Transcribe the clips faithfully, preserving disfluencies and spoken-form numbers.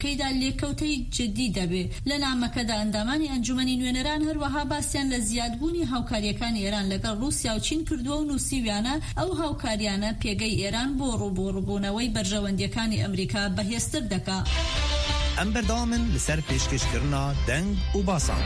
پێدا لێکەوتەی جدی دەبێ لە نامەکەدا ئەندامانی ئەنجومەنی نوێنەران هەروەها باسییان لە زیادبوونی هاوکاریەکانی ئێران لەگەڵ رووسیا و چین کردووە و نووسیویانە ئەو هاوکاریانە پێگەی ئێران بۆ ڕووبۆڕووبوونەوەی بەرژەوەندیەکانی ئەمریکا بەهێزتر دەکا. ئەم بەردەوامن لەسەر پێشکەشکردنا دەنگ و باسان.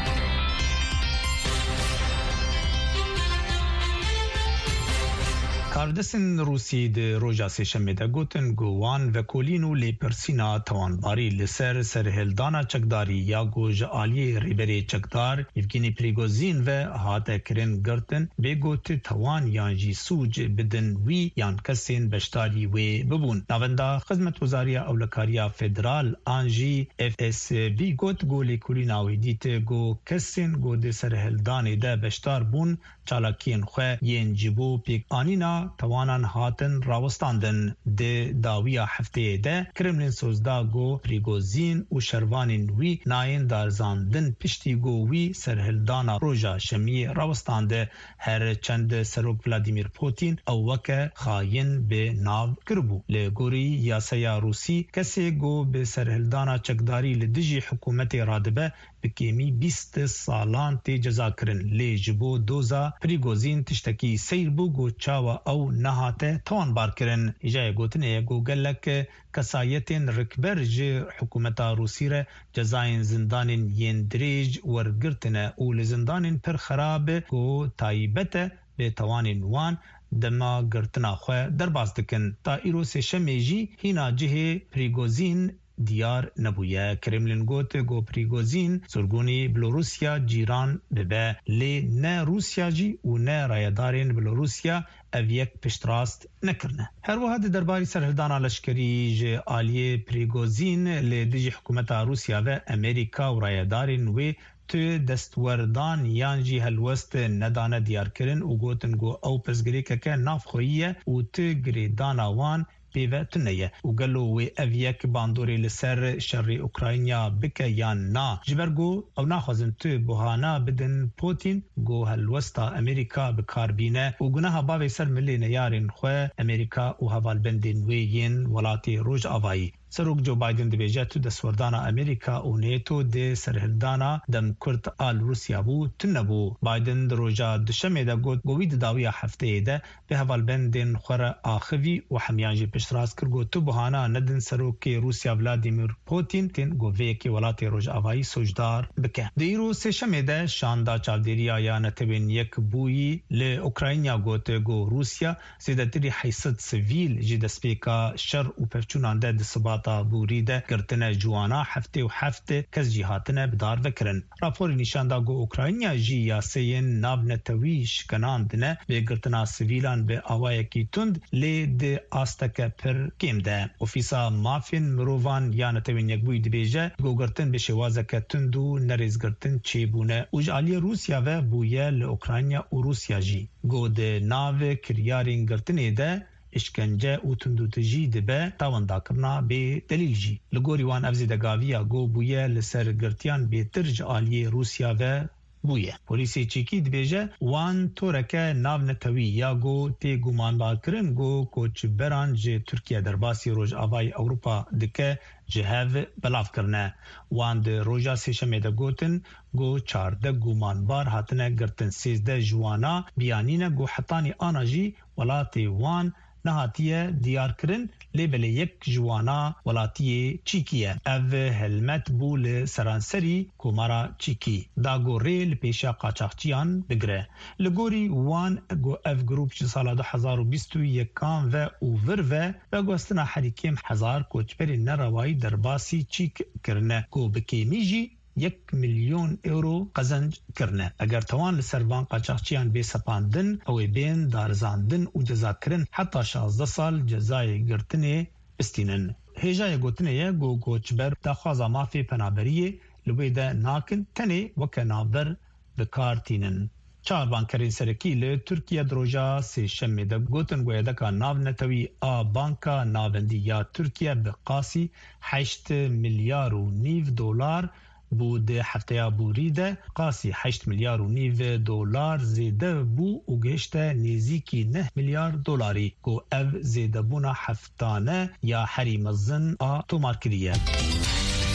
کاردستن روسی د روژا سێشەمێ de gotin gowan vekolîn û lêpirsîna tawanbarî li ser serhildana çekdarî ya got ji aliyê rêberê çekdar Yevgenî Prigozîn ve hate kirin girtin bê gotî tawan yan jî sûc bidin wî yan kesên beşdarî wê bibûn. Navenda Xizmetwezariya Ewlekariya Federal an jî F S B got got lêkolîna wê dîtê got kesên godê serhildanê de beşdar bûn çalakiyên xwe yên ji bo pêkanîna tawanan hatin rawestandin. Di dawiya hefteyê de Kremlin sozda got Prigozîn û şervanên wî nayên darzandin piştî got wî serhildana roja şemiyê rawestande. Her çend Serok Vladimir Putin ew weke xayîn bê nav kiribû. Li gorî yasaya Rûsî kesê got bi serhildana çekdarî li dijî hikûmetê radibe bi kêmî bîst salan tê ceza kirin. Lê ji bo doza Prigozîn tiştekî seyr bû got çawa ew nehate tawanbar kirin. Îjayê gotinê got gelek kesayetên rikber ji hikûmeta Rûsî re cezayên zindanên yên dirêj wergirtine û li zindanên pir xerab got taybet e bê tawanên wan dema girtina xwe derbas dikin. Ta îro sêşemê jî hîna cihê Prigozîn diyar nebûye. Kremlin got got Prigozîn surgûnî Belorusya cîran bibe. Lê ne Rûsya jî û ne rayedarên Belorusya ev yek piştrast nekirine. Her wiha di derbarî serhildana leşkerî ji aliyê Prigozîn lê dijî hikûmeta Rûsya ve Amerîka û rayedarên wê tu destwerdan yan jî helwest nedane diyarkirin û gotin got ew pirsgirêkeke navxweyî ye û tu girêdana wan pêve tune ye û gelo wê ev yek bandorê li ser şerê Ukrayna bike yan na. Ji ber got ew naxwazin tu buhana bidin Putin got helwesta Amerîka bikarbîne û guneha bavê ser milê neyarên xwe Amerîka û hevalbendên wê yên welatê Rojavayî. Serok Joe Biden dibêje tu destwerdana Amerîka û NATO dê serhildana demkurt al Rûsya bû tune nebû. Biden di roja duşemê de got got wî di dawiya hefteyê de bi hevalbendên xwe re axivî û hemiyan jî piştrast kir got tu buhana nedin serokê Rûsya Vladimir Putin tên got vê yekê welatê Rojavayî sojdar bike. Di îro sêşemê de şanda çavdêriya ya netewên yek bûyî li Ukrayna got got Rûsya zêdetirî heyset sivîl ji destpêka şer û pevçûnan de di sibat bûrî de girtine ciwana heftê û heft kes jî hatine bidar vekirin. Raporê nîşanda got Ukrayna jî yaseyên navnetewî şikenandine bê girtina sivîlan bi awayekî tund lê di asteke pir kêm de. Ofîsa mafên mirovan ya netewên yekbûyî dibêje got girtin bi şêwazeke tund û nerêzgirtin çêbûne û ji aliyê Rûsya ve bûye li Ukrayna û Rûsya jî. Got di navê kiryarên girtinê de işkence û tundûtijî dibe tawandakirina bê delîl jî. Li gorî wan ev zêdegaviya got bûye li ser girtiyan bêtir ji aliyê Rûsya ve bûye. Polîsê Çîkî dibêje wan toreke navnetewî ya got tê gumanbarkirin got koçberan ji Tirkiye derbasî Rojavayê Ewropa dike ji hev belav kirine. Wan di roja sêşemê de gotin got çardeh gumanbar hatine girtin. Sêzdeh ji wana biyanîne got hetanî ana jî welatê wan nehatiye diyarkirin lê belê yek ji wana welatiyê Çîkî ye. Ev helmet bû li seranserî komara Çîkî. Da got rê li pêşa qaçaxçiyan bigire. Li gorî wan got ev grûp ji sala du hezar û bîst û yekan ve û vir ve veguhestina herîkêm hezar koçberên nerewayî derbasî Çîk kirine. Got bi kêmî jî yek milyon euro qezenc kirine. Eger tawan li ser van qaçaxçiyan bê sepandin ew ê bên darizandin û cezakirin heta şazdeh sal cezayê girtinê bistînin. Hêjayê gotinê ye got koçber daxwaza mafê penaberiyê li wê de nakin tenê weke navber bikartînin. Çavankerên serekî li Tirkiye di roja sêşemê de gotin goyedeka navnetewî a Banka Navendî ya Tirkiye bi qasî heşt milyar û nîv dolar bû di hefteya bûrî de qasî heşt milyar û nîv dolar zêde bû û gihişte nêzîkî neh milyar dolarî. Got ev zêdebûna heftane ya herî mezin a tomar kiriye.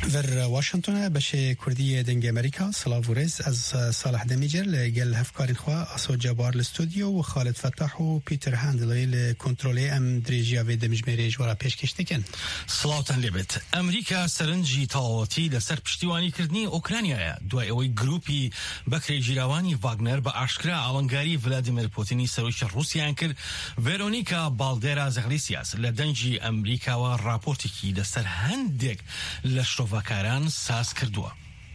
در واشنطن بشه کردی دنگ امریکا سلاورز از صالح دمیجر لگل هفکارین خوا اسو جبار الاستودیو و خالد فتاح و پیتر هاندلی لکنترول ام دریجیا و دمجمری جوارا پیشکش دکن. سلاوتن لبت امریکا سرنجی تاواتی لسر پشتیوانی کردنی اوکراینیا دوای اوی گروپی بکری جیروانی واگنر با اشکرا آوانگاری ولادیمیر پوتینی سروش روسیان کرد. ورونیکا بالدرا زغلیسیاس لدنجی امریکا و راپورتی کی لسر هندک لشروفاکاران ساز کردوا.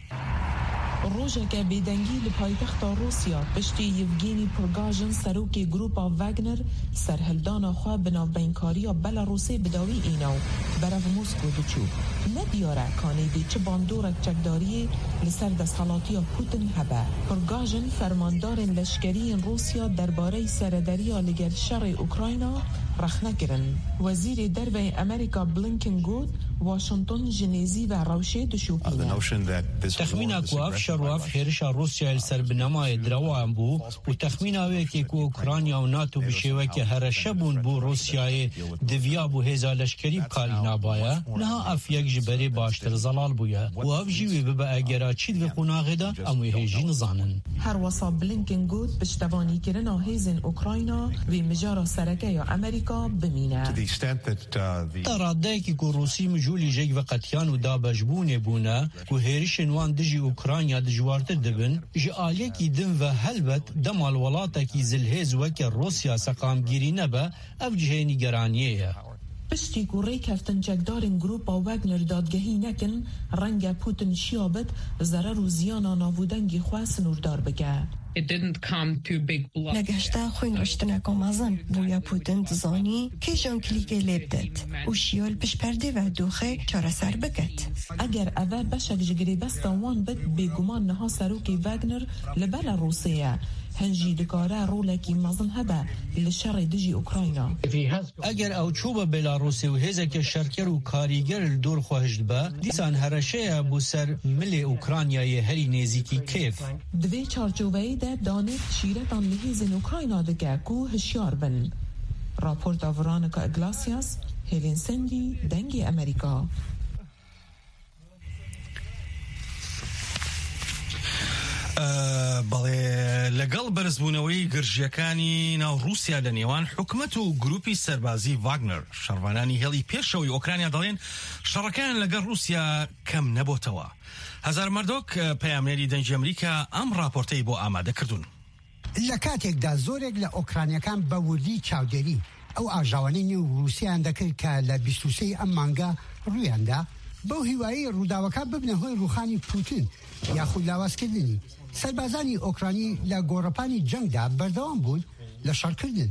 روژه بیدنگی لپایتخت روسیا پشتی یوگینی پرگاژن سروکی گروپا واگنر سرهلدان خواه بناوبینکاری بلاروسی بداوی ایناو برف موسکو دچو ندیاره کانی دی چه باندورک چکداری لسر دستحالاتی پوتین هبه. پرگاژن فرماندار لشکری روسیا درباره سردریا لگر شر اوکراینا رخنه کرن. وزیر دربه امریکا بلینکن گود واشنطن جنیزی و روشه دشوپیه. تخمین کو افشار و افهرش روسیا سر بنمای دروان بو و تخمین اوکی که اوکراینیا و ناتو بشیوه که هر شبون بو روسیای دویا بو هزا لشکری بکاری نابایه نه اف یک جبری باشتر زلال بویه و اف جیوی ببا اگرا چید و قناغه دا اموی هیجی نزانن. هر وصا بلینکن گود بشتوانی کرنا هیزن اوکراینا و مجارا سرکه یا امریکا بمینه. تراده که که روسی مجولی جگ و قطیان و دابجبونه بونه که هیرشن وان دجی اوکراینیا دجوارتر دبن جی آلیه کی دن و هلبت دمال ولاتا کی زلهز وکر روسیا سقامگیری نبه اف جهه نگرانیه. پشتی که ریک هفتن چکدارین گروپا واگنر دادگهی نکن رنگ پوتین شیابت ضرر و زیانا ناودنگی خواه سنوردار بگه. نگشته خوین رشتنه کامازن بویا پوتین دزانی که جان کلیگه لیب داد و شیال پش پرده و دوخه چاره سر بکت. اگر اوه بشک جگری بستان بد بگمان نها سروکی واگنر لبلا روسیه هنجی دکاره رولکی مزن هبه لشر دجی اوکراینا. اگر او چوب بلاروسی و هزه که شرکر و کاریگر دور خواهشت با دیسان هرشه بو سر مل اوکراینای هری نزیکی کیف. دوی چارچوبه ده دانت شیرتان لحیزن اوکراینا دکه کو هشیار بن. راپورت ورانکا اگلاسیاس هیلین سندی دنگی امریکا. بله لگل برزبونوی گرجیکانی ناو روسیا لنیوان حکومت و گروپی سربازی واگنر شروانانی هلی پیشوی اوکراینیا دالین شرکان لگل روسیا کم نبوتوا. هزار مردوک پیامنری دنج امریکا ام راپورتی بو آماده کردون. لکاتێک دا زۆرێک لە ئۆکرانیەکان بە وردی چاودێری ئەو ئاژاوانەی رووسیان دەکرد کە لە بیست و سێ ئەم مانگە ڕوویاندا بەو هیوایی ڕووداوەکە ببنە هۆی ڕوخانی پوتین یاخود لاوازکردنی سەربازانی ئۆکرانی لە گۆڕەپانی جەنگدا بەردەوام بوون لە شەڕکردن.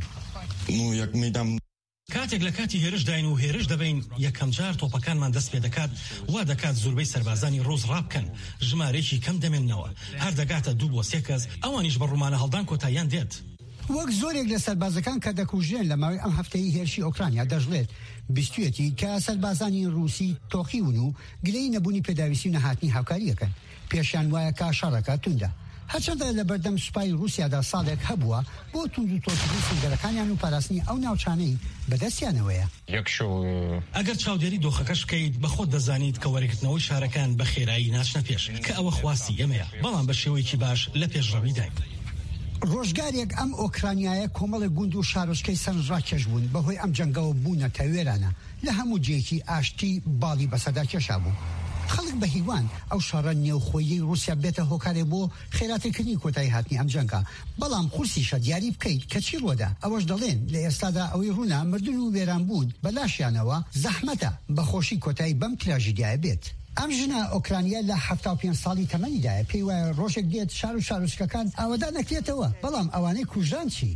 کاتێک لە کاتی هێرش داین و هێرش دەبین یەکەم جار تۆپەکانمان دەست پێ دەکات وا دەکات زۆربەی سەربازانی ڕۆژ ڕابکەن ژمارەیەکی کەم دەمێننەوە هەر دەگاتە دوو بۆ سێ کەس ئەوانیش بە ڕوومانە هەڵدان کۆتاییان دێت. وەک زۆرێک لە سەربازەکان کە دەکوژێن لە ماوەی ئەم هەفتەی هێرشی ئۆکرانیا دەژڵێت بیستوێتی کە سەربازانی رووسی تۆقیون و گلەی نەبوونی پێداویستی و نەهاتنی هاوکاریەکەن پێشیان وایە کا شەڕەکە توندە. هەرچەندە لە بەردەم سوپای رووسیادا ساڵێک هەبووە بۆ تونند و تۆڵکردنی سنگەرەکانیان و پاراستنی ئەو ناوچانەی بەدەستیانەوەیە. ئەگەر چاودێری دۆخەکەش بکەیت بە خۆت دەزانیت کە وەرگرتنەوەی شارەکان بە خێرایی ناچنە پێش کە ئەوە خواستی ئێمەیە بەڵام بە شێوەیەکی باش لە پێشڕەوی داین. ڕۆژگارێک ئەم ئۆکرانیایە کۆمەڵی گوند و شارۆچکەی سەرنجڕاکێش بوون بەهۆی ئەم جەنگەوە بوونە تەوێرانە لە هەموو جێکی ئاشتی باڵی بەسەدا کێشا بوو. خەڵک بە هیوان ئەو شەڕە نێوخۆیی رووسیا بێتە هۆکارێ بۆ خێراتیکردنی کۆتایی هاتنی ئەم جەنگە بەڵام قورسیشە دیاری بکەیت کە چی ڕۆدا ئەوەش دەڵێن لە ئێستادا ئەوەی ڕوونا مردن و وێران بوون بەلاشیانەوە زەحمەتە بەخۆشی کۆتایی بەم تراژیدیایە بێت. ئەم ژنە ئۆکرانیا لە هەفتا و پێنج ساڵی تەمەنیدایە پێی وایە ڕۆژێک دێت شار و شارۆچکەکان ئاوەدا نەکرێتەوە بەڵام ئەوانەی کوژران چی؟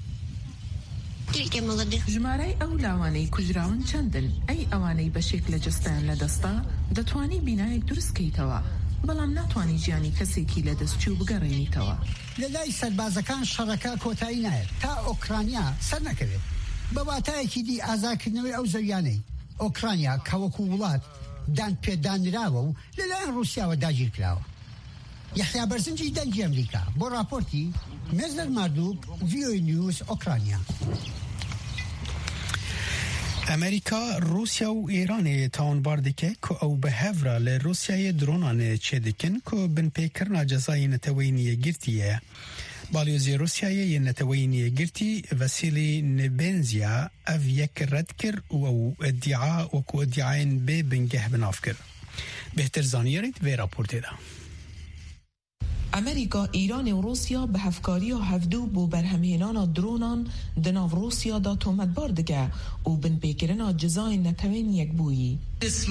ژمارەی ئەو لاوانەی کوژراون چەندن ئەی ئەوانەی بەشێک لە جستیان لە دەستا دەتوانی بینایەک دروستکەیتەوە بەڵام ناتوانی گیانی کەسێکی لە دەستچوو بگەڕێنیتەوە. لە لای سەربازەکان شەڕەکە کۆتایی نایێت تا ئۆکرانیا سەر نەکەوێت بە واتایەکی دی ئازارکردنەوەی ئەو زەویانەی ئۆکرانیا کەوەکو وڵات دان پێدانراوە و لەلایەن رووسیاوە داگیر کراوە. یحیا بەرزنجی دەنگی ئەمریکا بۆ راپۆرتی مێزلەر ماردووک ڤی ئۆ ای نیوز ئۆکرانیا. امریکا روسیا و ایران تاون باردکه که او به هفرا لروسیای درونان چه دکن که بن پیکرنا جزای نتوینی گرتیه. بالیوزی روسیای نتوینی گرتی وسیلی نبنزیا او یک رد کر و او ادعا و که ادعاین به بنگه بناف کر. بهتر زانیارید و راپورتی ده. امریکا، ایران و روسیا به هفکاری و هفدو بو برهمهنان درونان دناو روسیا دا تومت باردگه و بن پیکرنا جزای نتوین یک بویی.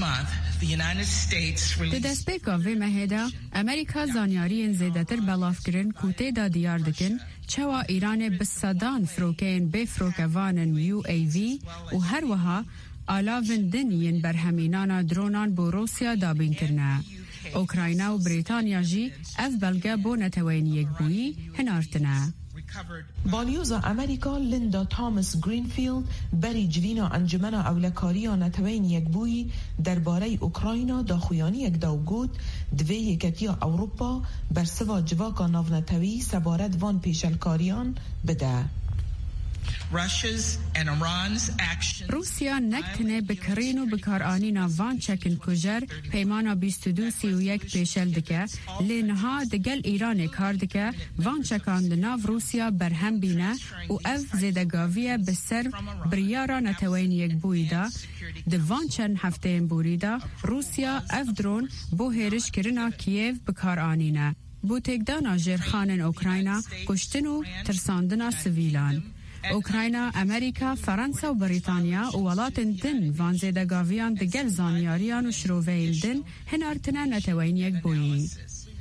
ده دست پیکاوی مهدا امریکا زانیاری زیدتر بلاف کرن کوته دا دیار دکن چوا ایران بسادان فروکین به فروکوانن یو ای وی و هر وها آلاون دنین برهمهنان درونان بو روسیا دا بین کرنه. اوکراینا و بریتانیا جی اف بلگه بو نتوین یک بویی هنارتنه. بالیوزا امریکا لیندا تامس گرینفیلد بری جوینا انجمن اولکاریا نتوین یک بویی درباره اوکراینا داخویانی یک داوگود دوی یکتیا اوروپا بر سوا جواکا ناونتوی سبارت وان پیشلکاریان بده. روسیا نکتنه بکرین و بکارانینا وان چکن کجر پیمانا بیست و دو سی و یک پیشل دکه لینها دگل ایران کار دکه وان چکان دناو روسیا برهم بینه و اف زیدگاویه بسر بریارا نتوین یک بویدا دوان چند هفته بوریدا روسیا اف درون بو هیرش کرنا کییو بکارانینه بو تکدانا جرخانن اوکراینا کشتن و ترساندنا سویلان. اوکراینا، امریکا، فرانسا و بریتانیا و ولات دن وان زیدگاویان دگل زانیاریان و شروعیل دن هنارتنا نتوین یک بویی.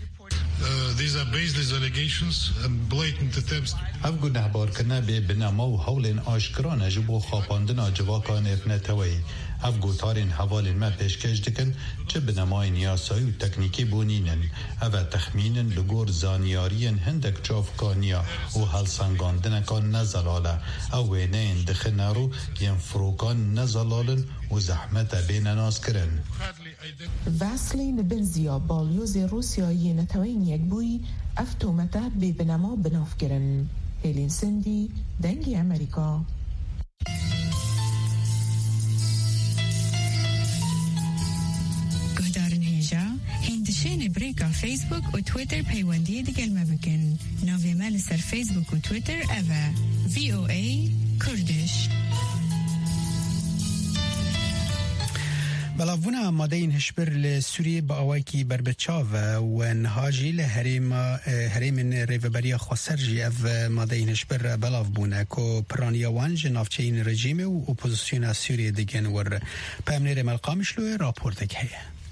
اف گناه بارکنه به بنما و حول آشکرانه جبو خواپاندن جواکان اف نتوی. اف گوتارین حوالین ما پیشکش دکن چه بنماین یاسایی و تکنیکی بونینن او تخمینن لگور زانیارین هندک چافکانیا و حلسنگاندنکان نزلاله او وینین دخنارو ین فروکان نزلالن و زحمت بین ناس کرن. واسلین بنزیا بالیوز روسیایی نتوین یک بوی افتومته بی بنما بناف کرن. هیلین سندی دنگی امریکا. هندشين بريكا فيسبوك و تويتر بيواندية ديگل ما بكن ناوي مال سر فيسبوك و تويتر أفا في او اي كردش. بلاونا مادين هشبر لسوريا بأواكي بربتشاف ونهاجي لهريم هريم ريفبريا خسرجي اف مادين هشبر بلاف بونا كو برانيا وانج نافچين رژیم و اپوزيسيون سوريا دگن ور پامنير ملقامش لو راپورتك هي.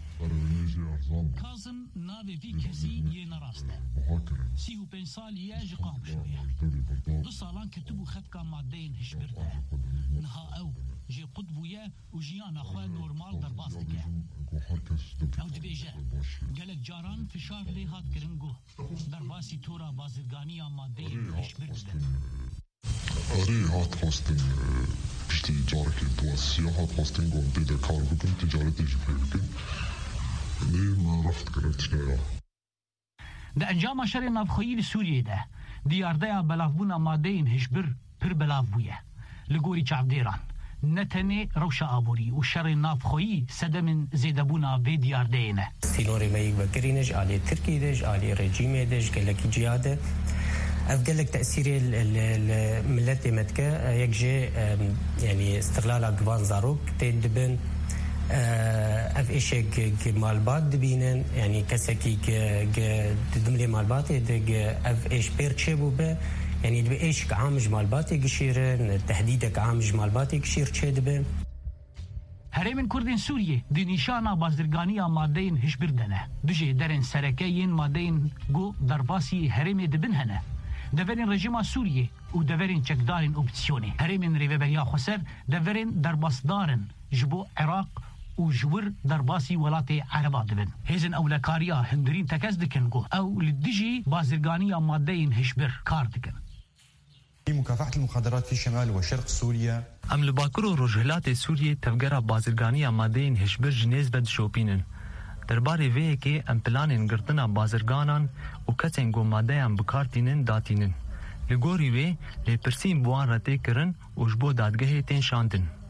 کازم ناوی وی کسی یه نراسته سی و پنج سال یه جقام شویه دو سالان کتبو خد که مادین هشبرده نها او جی قطبویه و جیان اخواه نورمال در باز دکه او دبیجه گلک جاران فشار لیهات کرنگو در باسی تورا بازرگانی مادین هشبرده آره هات خواستن پشتی جاره که دواسیه هات خواستن گون دیده کار بکن تجارت ایجی بکن ما رفت کرد شنیا ده انجام شر نافخویی سوریه ده دیارده بلافبونا مادین هشبر پر بلافبویه لگوری چافدیران نتنه روشا آبوری و شر نافخویی سدمن زیدبونا به دیارده نه سینوری میگ بکرینش آلی ترکی دش آلی رژیم دش گلکی جیاده اف قالك تاثير الملت متكا يكجي يعني استغلال اقوان زاروك تدبن اف ايشك مالبات دبينن يعني كسكي دملي مالبات دق اف ايش بيرتشبو به يعني دب ايش عامج مالبات يشيرن تهديدك عامج مالبات يشير تشدبن هرمن كردين سوريا دي نشانه بازرگاني مادين هشبردنه دجي درن سركاين مادين جو درباسي هرم دبنهنه دورین رژیم سوریه و دورین چکدارین اپسیونی هرمن ریوبریا خسر دورین درباسدارن جبو عراق و جور درباسی ولات عربا دبن هزن اولکاریا هندرین تکز دکنگو او لدجی بازرگانی مادین هشبر کار دکن مكافحة المخدرات في شمال وشرق سوريا ام لباكرو رجهلات سوريا تفجر بازرگانی مادین هشبر جنیز بد شوپینن درباره وی که ام پلانین گرتنا بازرگانان و کسین گو ماده ام بکارتینن داتینن لگوری وی لی پرسین بوان رته کرن و جبو دادگه تین شاندن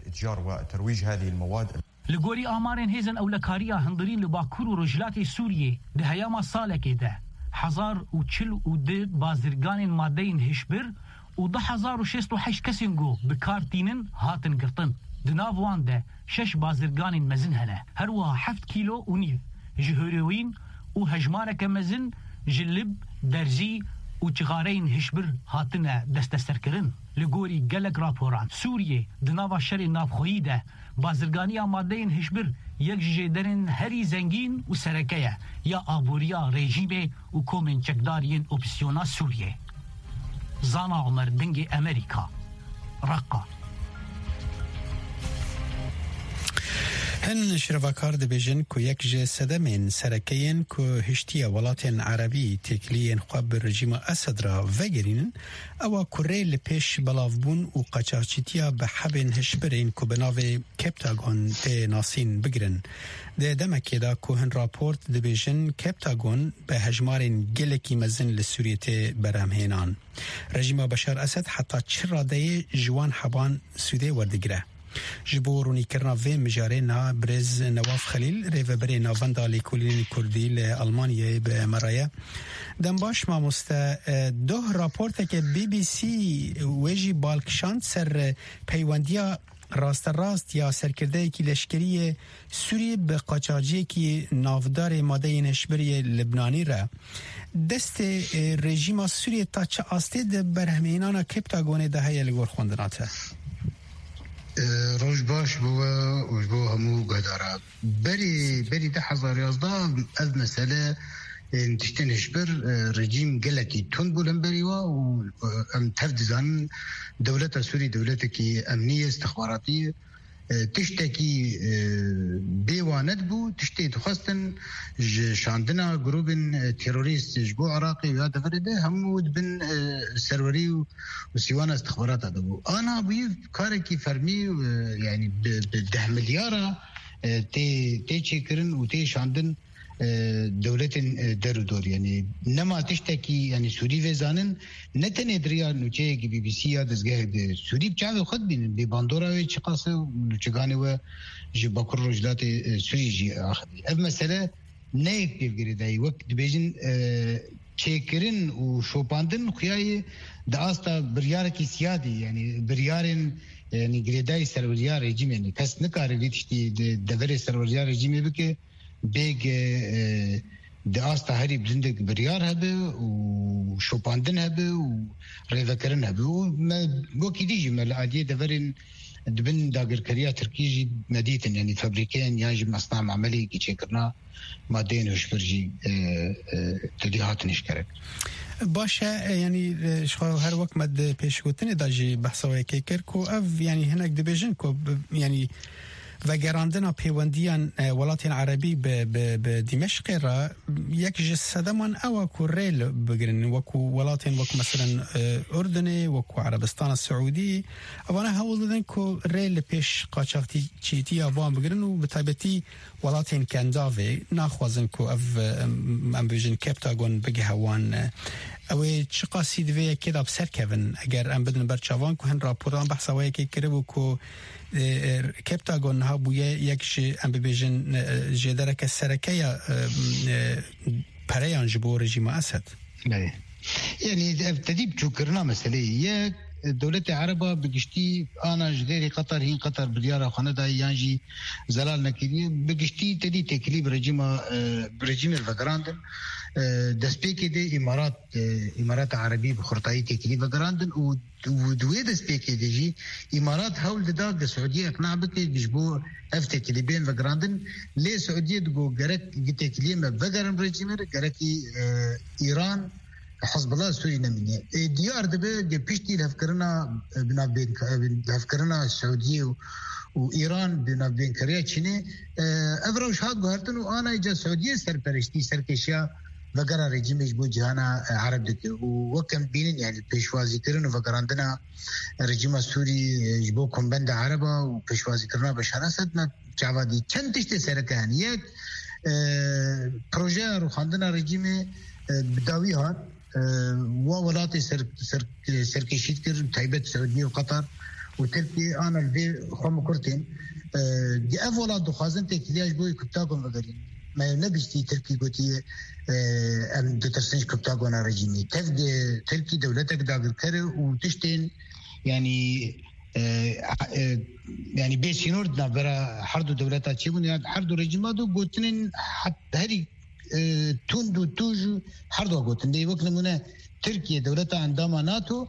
إتجار وترويج هذه المواد. لگوری آمارن هیزن اولکاریا هندرین لباکور و رجلات سوریه ده هیاما ساله که ده هزار و چل و ده بازرگان مادهین هشبر و ده هزار و شست و حش کسین گو بکارتینن هاتن گرتن دناوان ده شش بازرگان مزن هنه هر وها حفت کیلو و نیف جهوروین و هجمارک مزن جلب درزی و چغارین هشبر هاتنه دست سرکرن لگوری گلک راپوران سوریه دناوا شر نافخویی ده بازرگانی مادهین هشبر یک جدرن هری زنگین و سرکیه یا آبوریا رژیم و کومن چکدارین اپسیونا سوریه زانا عمر دنگ امریکا رقا هن شرفاکار دبیجن که یک جه صدمین سرکین که هشتیا ولاتین عربی تکلین خواب رژیم اسد را وگرین او کره لپیش بلافبون و قچاچیتیا به حبین هشبرین که بناوی کپتاگون تی ناسین بگرن ده دمکی دا که هن راپورت دبیجن کپتاگون به هجمارین گلکی مزن لسوریت برامهینان رژیم بشار اسد حتی چرا ده جوان حبان سوده وردگره جبورونی کرنا و مجاره نا برز نواف خلیل ریوبری ناوندا لیکولین کردی لالمانیای به مرایه دنباش ما مسته دو راپورت که بی بی سی ویجی بالکشاند سر پیوندیا راست راست یا سرکرده کی لشکری سوریه به قاچاقچی کی نافدار ماده نشبری لبنانی را دست رژیم سوریه تا چه آستید برهمینانا کپتاگون ده های لگور خوندناته روش باش بو وش بو همو قدارة بري بري ده حزار يازدا از مسألة تشتين هشبر رجيم قلكي تون بولن بريوا وام تفدزان دولة سوري دولة كي أمنية استخباراتية تشتكي بيواند بو تشتي تخصتن شاندنا جروب تيروريست جبو عراقي وهذا فرده همود بن سروري وسيوانا استخبارات هذا بو انا بيف كاركي فرمي يعني بده مليارة تي تي تشكرن وتي شاندن دولة درو دور يعني نما تشتكي يعني سوري فيزانن نتن دريا نوچه کی بي بي سي دزگه سوري بچاو خد بين بباندورا و چقاسه نوچگانه و جباكر رجلات سوري جي اخذ اف مساله نيك بيغري داي وقت بيجن چيكرن و شوپاندن خياي داستا بريار کی سيادي يعني بريارن يعني گريداي سروريار ريجيم يعني کس نکاره ليتشتي دور سروريار ريجيم بك بیگ داستا هری بلندک بریار هبه و شوپاندن هبه و ریوکرن هبه و ما کی دیجی مال عادیه دورن دبن داگر کریا ترکیجی مدیتن يعني فابریکین یا جم مصنع عملی کی چکرنا مادین وشبرجی تدیهات نشکرک باشه یعنی شخو هر وقت مد پیش گوتنی داجی بحثوی که کر کو اف یعنی هنک دبیجن کو یعنی و گراندنا پیوندیان ولاتین عربی به دمشق را یک جسدمان او کوریل بگرن وکو ولاتین وکو مثلا اردن وکو عربستان السعودی اوانا هول دادن کو ریل پیش قاچاقتی چیتی اوان بگرن و بطبیعتی ولاتین کنداوی ناخوازن کو اف ام بیجن کپتاگون بگه هوان اوی چه قاصید وی کداب سر کهون اگر ام بدن برچوان که هن راپوران بحث اوی که کربو که کپتاگون ها بویه یکش ام ببیجن جدره که سرکه یا پریان جبو رژیم اسد يعني تديب شو كرنا مسألة يا دولة عربة بقشتي أنا جديري قطر هين قطر بديارة خاندا يانجي زلال نكيدي بقشتي تدي تكليب رجيمة برجيم الفقراندن دسبيكي دي إمارات إمارات عربية بخرطائي تكليب فقراندن ودوية دسبيكي دي جي إمارات هول داك دا سعودية اقناع بكي جبو افتي كليبين فقراندن ليه سعودية دقو قرك تكليب فقران برجيمة قركي إيران حزب الله السوري نمينية ديار دبي بيشتي لهفكرنا بنابين لهفكرنا السعودية وإيران بنابين كوريا تشيني أفروش هاد قهرتن وأنا إجا السعودية سرپرشتي سركشيا وقرا رجيم يجبو جهانا عرب دكي وكم بينين يعني بيشوازي كرن وفقراندنا رجيم السوري يجبو كمبند عربا وبيشوازي كرنا بشار أسد ما جعبادي چند تشتي سركان يك بروجه روخاندنا رجيم بداوي هات وولاتي سر سر سركشيت كر تايبت سعودية وقطر وتركيا انا البي خم كرتين دي افولا دخازن تكلياج بوي كبتاغون وغيرين ما نبيشتي تركي قوتي ام دترسنج كبتاغون رجيمي تفدي تركي دولتك داغر كره وتشتين يعني يعني بيسينوردنا برا حردو دولتا تشيبون يعني حردو رجيمادو قوتنين حتى هري توندو توجو حردو قوتن دي وقت نمونه تركيا دولتا عندما ناتو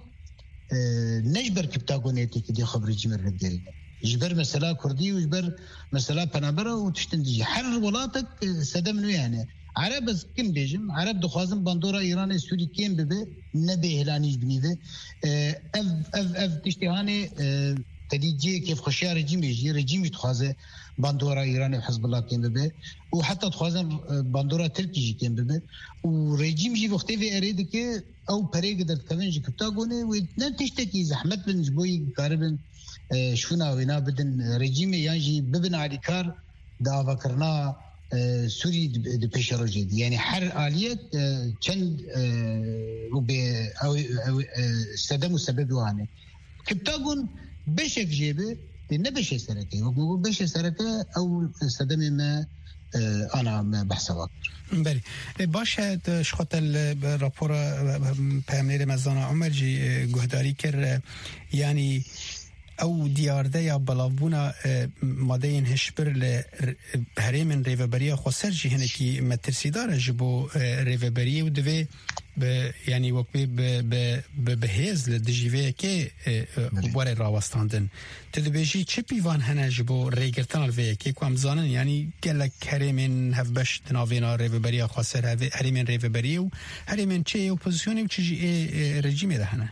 نجبر كبتاغونيتي كدي خبر جمر رديري جبر مسألة كردي وجبر مسألة بنابرة وتشتندي حر ولاتك سدمنو يعني عرب از كم بيجم عرب دخوازم باندورا ايران سوري كيم ببه نبي هلانيج بنيده اف اف اف تشتهاني تديجي كيف خشيا رجيم يجي رجيم يتخازه باندورا ايران وحزب الله كيم ببه وحتى تخوازم باندورا تركي كيم ببه ورجيم جي وقتي في اريد كي او بريق در كمان جي كبتاغوني ونتشتكي زحمت بن جبوي قاربن شونا وينا بدن رجيم يانجي ببن على كار دعوة كرنا سوري دي بيشروجي يعني حر آلية چند او سدم وسبب وانه كبتاغون بشك جيبه نبش سركه وقو بش سركه او سدم ما انا بحثه اكثر بله باشه شخوت الرابور پیامنیر مزانا عمر جی گهداری کر یعنی او دیارده یا بلابونا ماده این هشبر ل هرمن ریوبری خسر جی هنکی مترسیدار جبو ریوبری و دوی یعنی وقتی به به بهز لدجیوه که واره راوستاندن تدبیجی چه پیوان هنه جبو ریگرتن الوی که کام زانن یعنی گله هرمن هفبش تناوینا ریوبری خسر هرمن ریوبری و هرمن چه اپوزیسیونی و چه رژیم ده هنه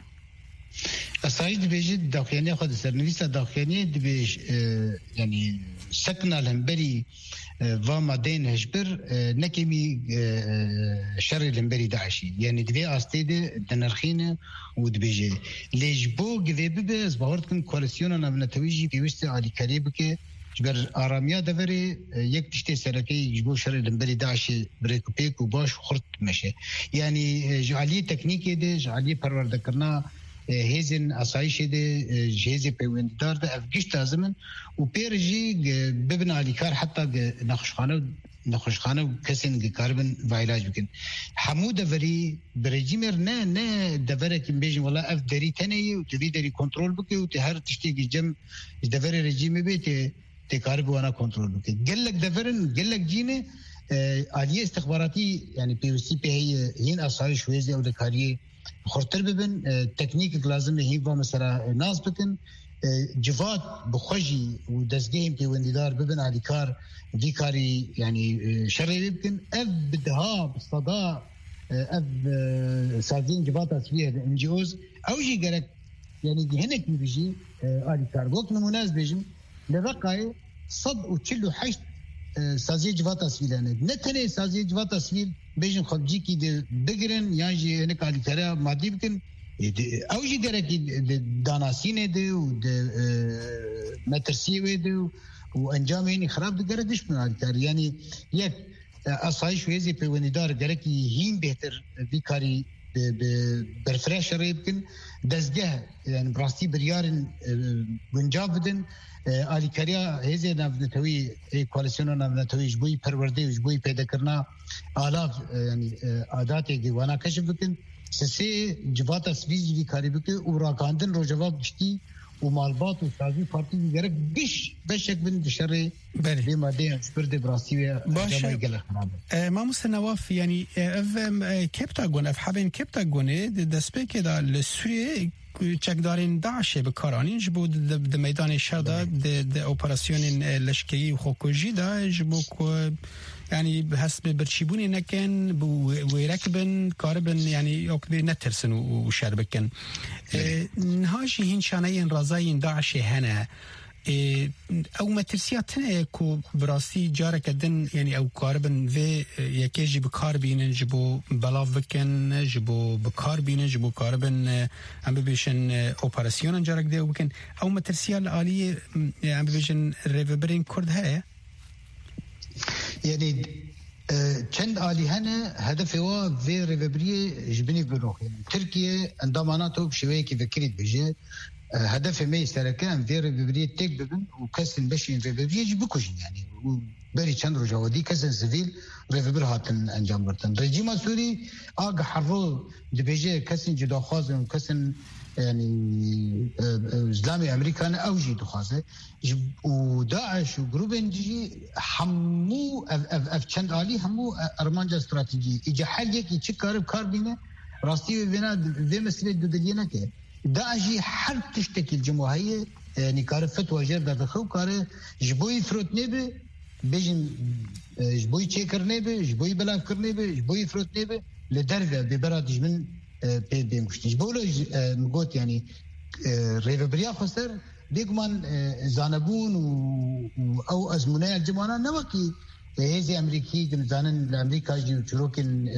الصعيد بيجد داخلية خد سرنويسة داخلية دبيج يعني سكنة الهمبري وما دين هجبر نكمي شر الهمبري داعشي يعني دبي أستيد دنرخينة ودبيجي ليش بو جذي ببز بهورتكم كواليسيونا نبنتويجي بيوستي على كاريبك جبر آراميا دفري يك تشتي سركي جبو شر الهمبري داعشي بريكو بيك وباش خرط مشي يعني جعلية تكنيكي دي جعلية پروردكرنا هزن أسایش ده جهازی پیونددار ده افگیش تازمن و پیرجی ببن علی کار حتی نخشخانه نخشخانه و کسین کاربن و علاج بکن حمود دفری برجیمر نه نه دفره که بیشن ولی اف دری تنهی و تدی دری کنترل بکی و ته هر تشتی که جم دفره رجیمه بی ته ته کارب وانا کنترل بکی گلک دفرن گلک جینه عالیه استخباراتی يعني بي او سي بي هي هين أسایش ویزی او دکاریه خورتر ببن تکنیک لازم هی با مثلا ناس بکن جواد بخوجي ودزگیم که وندیدار ببن علی کار دی کاری يعني شرعي بكن اف بدها بالصداع اف سازين جبات اسويه انجوز او جي قالك يعني هناك بيجي علی کار وقت مناسب بيجم لبقى صد وتشلو حشت سازي جبات اسويه نتني سازي جبات اسويه بيجن خبجي كي دغرن ياجي هناك علی کار مادي بكن او جي درك داناسينه دي و مترسيه دي وانجام يعني خراب دقردش من علی کار يعني يك اصايش ويزي بيوندار درك هين بهتر بيكاري برفرش يمكن دزده يعني براستي بريارن بنجابدن علی کاریا هزه نافنتوی کواليسيون نافنتوی جبوی پرورده جبوی پیدا کرنا آلاف يعني عادات دیوانا کشف بکن سه جوات اسویز دی کاری بکن و راکاندن رو جواب بشتی و مالبات و سازی پارتی دیگر گش بشک بن دشره به ماده سپرد براسی و جامعه گله ما مستنواف يعني كبتاغون اف حابين كبتاغون دسبيك دا لسوريا چکدارین داعش بکارانین جبو د میدان شهدا د اپراسیون لشکری و خوکوجی دا جبو کو يعني حسب برشيبوني نكن ويركبن كاربن يعني يوكبي نترسن وشربكن نهاجي هين شانين رازاين داعش هنا او مترسياتنا كو براسي جارك دن يعني او كاربن في يكيجي بكاربين جبو بلاف بكن جبو بكاربين جبو كاربن ام بيشن اوبراسيون جارك دي وبكن او مترسيات الاليه ام بيشن ريفبرين كرد هي يعني چند آلی هنه هدف وا في ريفبريه جبني بروخ يعني تركيا عندما ناتو بشويه كي فكرت بجي هدف ما سركان في ريبري تك ببن وكسن بشين ريبري يجي بكوشن يعني بري چند رجاودي كسن سيفيل ريبر هاتن انجام برتن رجيم سوري اغ حرو دبيجي كسن جدا خازن كسن يعني اسلامي امريكان او جي دخازه وداعش وجروب انجي حمو اف اف اف چند عالي همو ارمانجا استراتيجي اجى حاجه كي تشكر كاربينه راستي بنا دي مساله ددلينا كه داعشي حرب تشتكي الجمهوريه يعني كار فتوى جرده دخو كار جبوي فروت نبي بيجن جبوي تشيكر نبي جبوي بلاف كرنبي جبوي فروت نبي لدرجه ببراد من بي بي مشتي جبولو نقول يعني ريفبريا خسر بيجمان زانبون او ازمنه الجمانه نوكي هذه امريكي جمزانن لامريكا جي وشروكن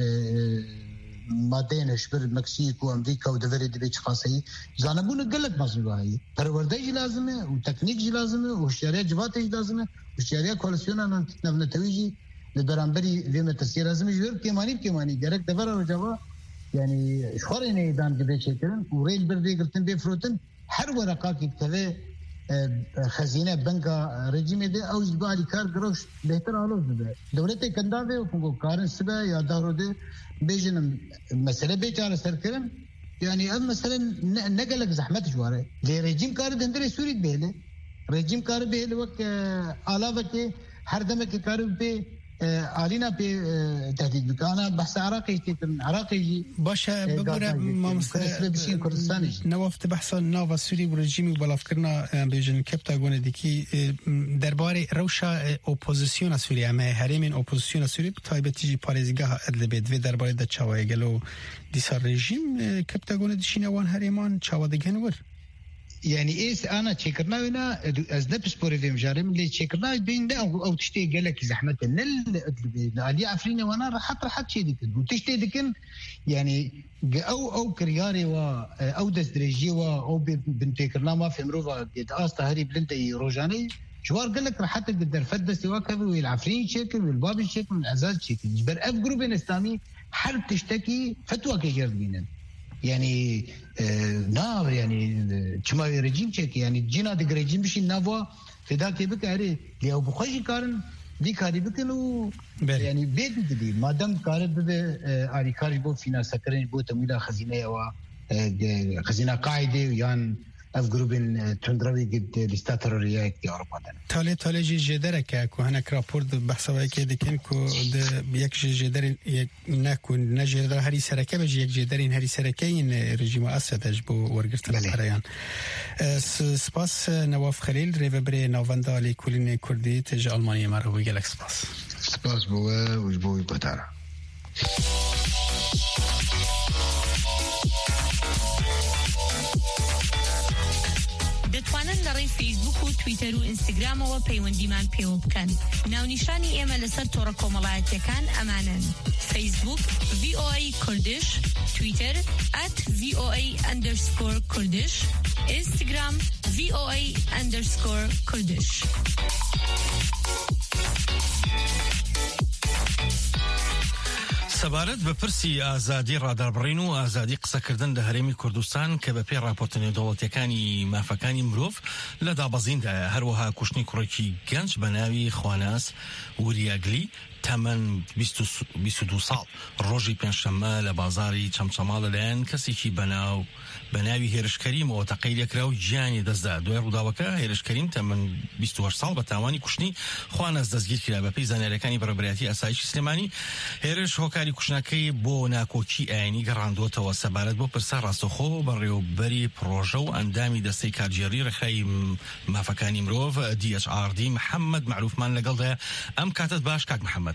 مادين شبر مكسيك وامريكا ودفري دبيج خاصي زانبون قلت مصنوعي پروردهج لازمه وتكنيك لازمه وشريعه جواتي لازمه وشريعه كواليسيون نبنتويجي لبرامبري لما تسير لازم جور كيماني كيماني جرك دفر رجوا يعني شخور نيدان دبي شكرن وريل بردي قلتن بفروتن هر ورقه كتبه خزينه بنكا رجيم ده او جبالي كار قروش بهتر حالو ده دولت كنداوي وكو كارن سبا يا دارو بيجن مساله بيچاره سركرن يعني ام مثلا نقلك زحمت جواره لي رجيم كار دندري سوري بهله رجيم كار بهله وك علاوه هر دمه كار به علينا بتهديد بكانا بحث عراقي تكن عراقي باشا بقرا ما مستقبل كردستاني نوافت بحث ناوا سوري ورجيمي بلافكرنا بيجن كبتا غونه ديكي درباري روشا اوبوزيسيون سوريا ما هرمين اوبوزيسيون سوري تايبتيجي باريزغا ادلبيت في درباري د چاوي گلو ديسا رژيم كبتا غونه دشينوان هرمان چاوا دگنور يعني ايس انا تشكرنا هنا از نفس بوريفيم جارم اللي تشكرنا بين ده او تشتي قال لك زحمه النل علي عفرينه وانا راح راح شيء ديك وتشتي ديكن يعني او او كرياري و او دستريجي و او بنتكرنا ما في مروفا قد استا هري بلنتي روجاني شوار قال لك راح تقدر فد سواك والعفرين شكل والباب شكل والعزاز شكل جبر اف جروب اسلامي حرب تشتكي فتوى كجرد بينن يعني نار يعني كما رجيم تشيك يعني جينا دك رجيم بشي نافوا فداك بك اري لي ابو خوشي كارن دي كاري بكلو يعني بيت دي ما دام كار به اري كارج بو فينا سكرين بو تمويل خزينه و خزينه قاعده يعني اف جروبين تندروي قد لستاتروريا كي اوروبا تالي تالي جي جدرك كو هناك رابور بحثوا كي دكن كو يك جدر نكو نجر هري سركه بجي يك جدرين هري سركين رجيم اسد اجبو ورغرت القريان سباس نواف خليل ريفبري نوفندا لي كولين كردي تج المانيا مروي جالك سباس سباس بو وجبو بتارا دەتوانن لە ڕێی فیسبوک و تویتەر و ئینستاگرامەوە پەیوەندیمان پێوە بکەن. ناونیشانی ئێمە لەسەر تۆڕە کۆمەڵایەتیەکان ئەمانن: فیسبوک ڤی ئۆ ئەی کوردش، تویتەر ئەت ڤی ئۆ ئەی ئەندەرسکۆر کوردش، ئینستاگرام ڤی ئۆ ئەی ئەندەرسکۆر کوردش. سەبارەت بە پرسی ئازادی ڕاداربڕین و ئازادی قسەکردن لە هەرێمی کوردستان کە بە پێی راپۆرتنەوەی دەوڵەتیەکانی مافەکانی مرۆڤ لە دابەزیندایە، هەروەها کوشتنی کوڕێکی گەنج بە ناوی خواناس وریاگلی تەمەن بیست و دوو ساڵ ڕۆژی پێنجشەممە لە بازاری چەمچەماڵ لەلایەن کەسێکی بەناو بە ناوی هێرشکەریمەوە تەقەی لێکرا و گیانی دەستدا. دوای ڕووداوەکە هێرشکەریم تەمەن بیست و هەشت ساڵ بە تاوانی کوشتنی خواناس دەستگیر کرا. بەپێی زانیاریەکانی بەڕێبەرایەتی ئاسایشی سلێمانی، هێرش هۆکاری کوشتنەکەی بۆ ناکۆکی ئاینی گەڕاندووەتەوە. سەبارەت بۆ پرسا ڕاستەوخۆ بەڕێوەبەری پرۆژە و ئەندامی دەستەی کارگێڕی ڕێکخراوی مافەکانی مرۆڤ دی ئەچ ئار دی محەممەد معروفمان لەگەڵدایە. ئەم کاتت باش کاک محەممەد.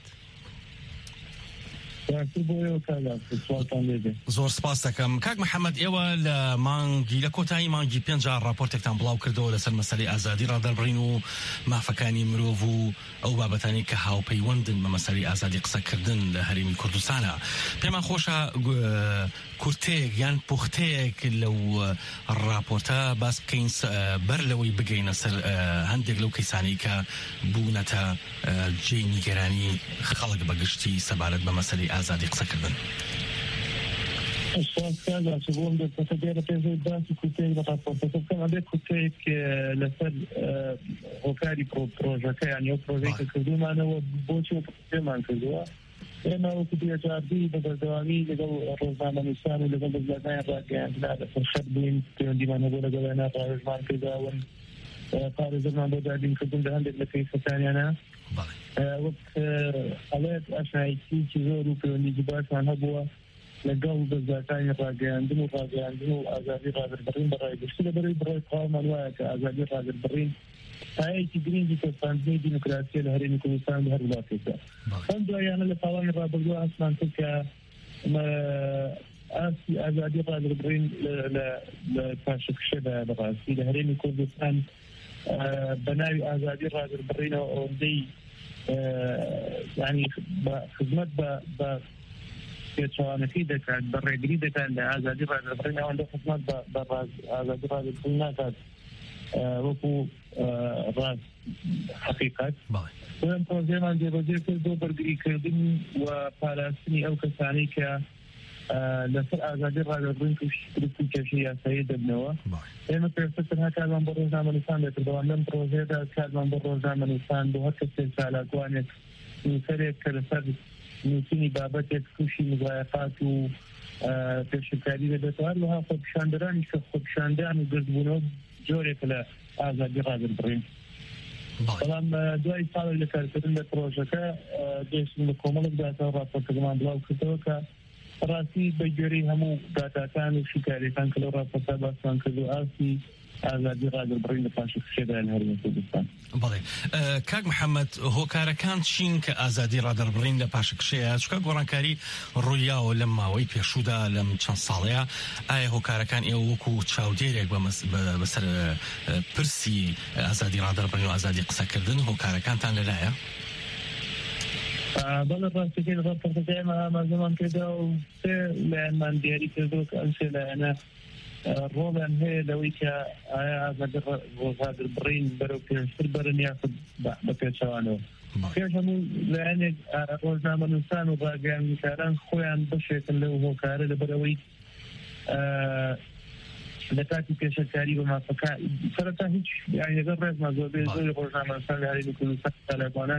زۆر سپاس دەکەم کاک محەممەد. ئێوە لە مانگی لە کۆتایی مانگی پێنج راپۆرتێکتان بڵاو کردەوە لەسەر مەسەلەی ئازادی ڕادەربڕین و مافەکانی مرۆڤ و ئەو بابەتانی کە هاوپەیوەندن بە مەسەلەی ئازادی قسەکردن لە هەرێمی کوردستانە. پێمان خۆشە کورتەیەک یان پوختەیەک لەو راپۆرتە باس بکەین بەر لەوەی بگەینە سەر هەندێک لەو کەیسانی کە بوونەتە جێی نیگەرانی خەڵک بەگشتی سەبارەت بە مەسەلەی ئازادی قسەکردن. استاذ سبون ده تدير تزيد داس كوتي بقى كان عندك كوتي لسر هوكاري بروجكت يعني بروجكت كدوما انا بوتشو كمان كدوا انا وكدي جاردي بدوامي لو روزانا مسان اللي قبل بلادنا راجع لا الخدمين دي ما نقول لك انا راجع كذا وان قال زمان بدأين كدوم ده عندك لكي ثاني انا وقت حالات اشعاعي كيزورو في نجيبات عن هبوه لقوا بالذاتين الراجعين وراجعين وازادي غادر برين براي بشكل بري براي قوم الواقع ازادي غادر برين هاي تجرين دي تفاندي ديمقراطيه الهرين كردستان بهر الولايات فندو يعني لقوانين رابطوا اصلا تلك ما اسي ازادي غادر برين لكاشف شبه براسي الهرين كردستان بناوي ازادي غادر برين ودي يعني خدمت ب كيتشوانكي دكان بريغري دكان ازادي غادر برين عنده خدمات براز ازادي غادر برين كان وكو راز حقيقة وين بروجيمان دي بجي كردو برغري كردن وفلسطيني او كساني ك لسر ازادي غادر برين كشتركو كشيا سيد ابنوا اما كفتر هكا من بروزنا منسان بتردوان من بروجيدا كاد من بروزنا منسان بو هكا سلسالة قوانيت نسريت كرسر نوتيني بابتك كوشي مضايقات و تشكالي لدتوار وها خبشاندران خبشاندران وقردبونو جوريك لآزادي غادر برين طبعا دواي صالة اللي كارترين لبروجكا جيش من الكومالك داتا رابطة كمان بلاو كتوكا راسي بجوري همو داتا كان وشكالي كان كلو رابطة باسان كلو آسي ازادي غادر برين لكاشف شبه الهرم كردستان بله کاک محمد هۆکارەکان چین کە ئازادی ڕادەربڕین لە پاشەکشەیە چکە گۆڕانکاری ڕوویاوە لەم ماوەی پێشوودا لەم چەند ساڵەیە ئایا هۆکارەکان ئێوە وەکو چاودێرێک بەسەر پرسی ئازادی ڕادەربڕین و ئازادی قسەکردن هۆکارەکانتان لەلایە؟ بەڵێ ڕاستەکەی لەگەڵ پرسەکەیمە ئاماژەمان کردەوە و سێ لایەنمان دیاری کردووە کە ئەم سێ لایەنە ڕۆڵیان هەیە لەوەی کە ئایا ئازادی ڕادەربڕین بەرەو پێشتر بەرن یاخود بە پێچەوانەوە پێش هەموو لایەنێک ڕۆژنامەنووسان و ڕاگەیاندنەکاران خۆیان بەشێکن لەو هۆکارە لەبەرەوەی لە کاتی پێشەکاری بە مافەکان سەرەتا هیچ یعنی لەگەڵ ڕێزما زۆربەی زۆری ڕۆژنامەنووسان لە هەرێمی کوردستان تاالبانان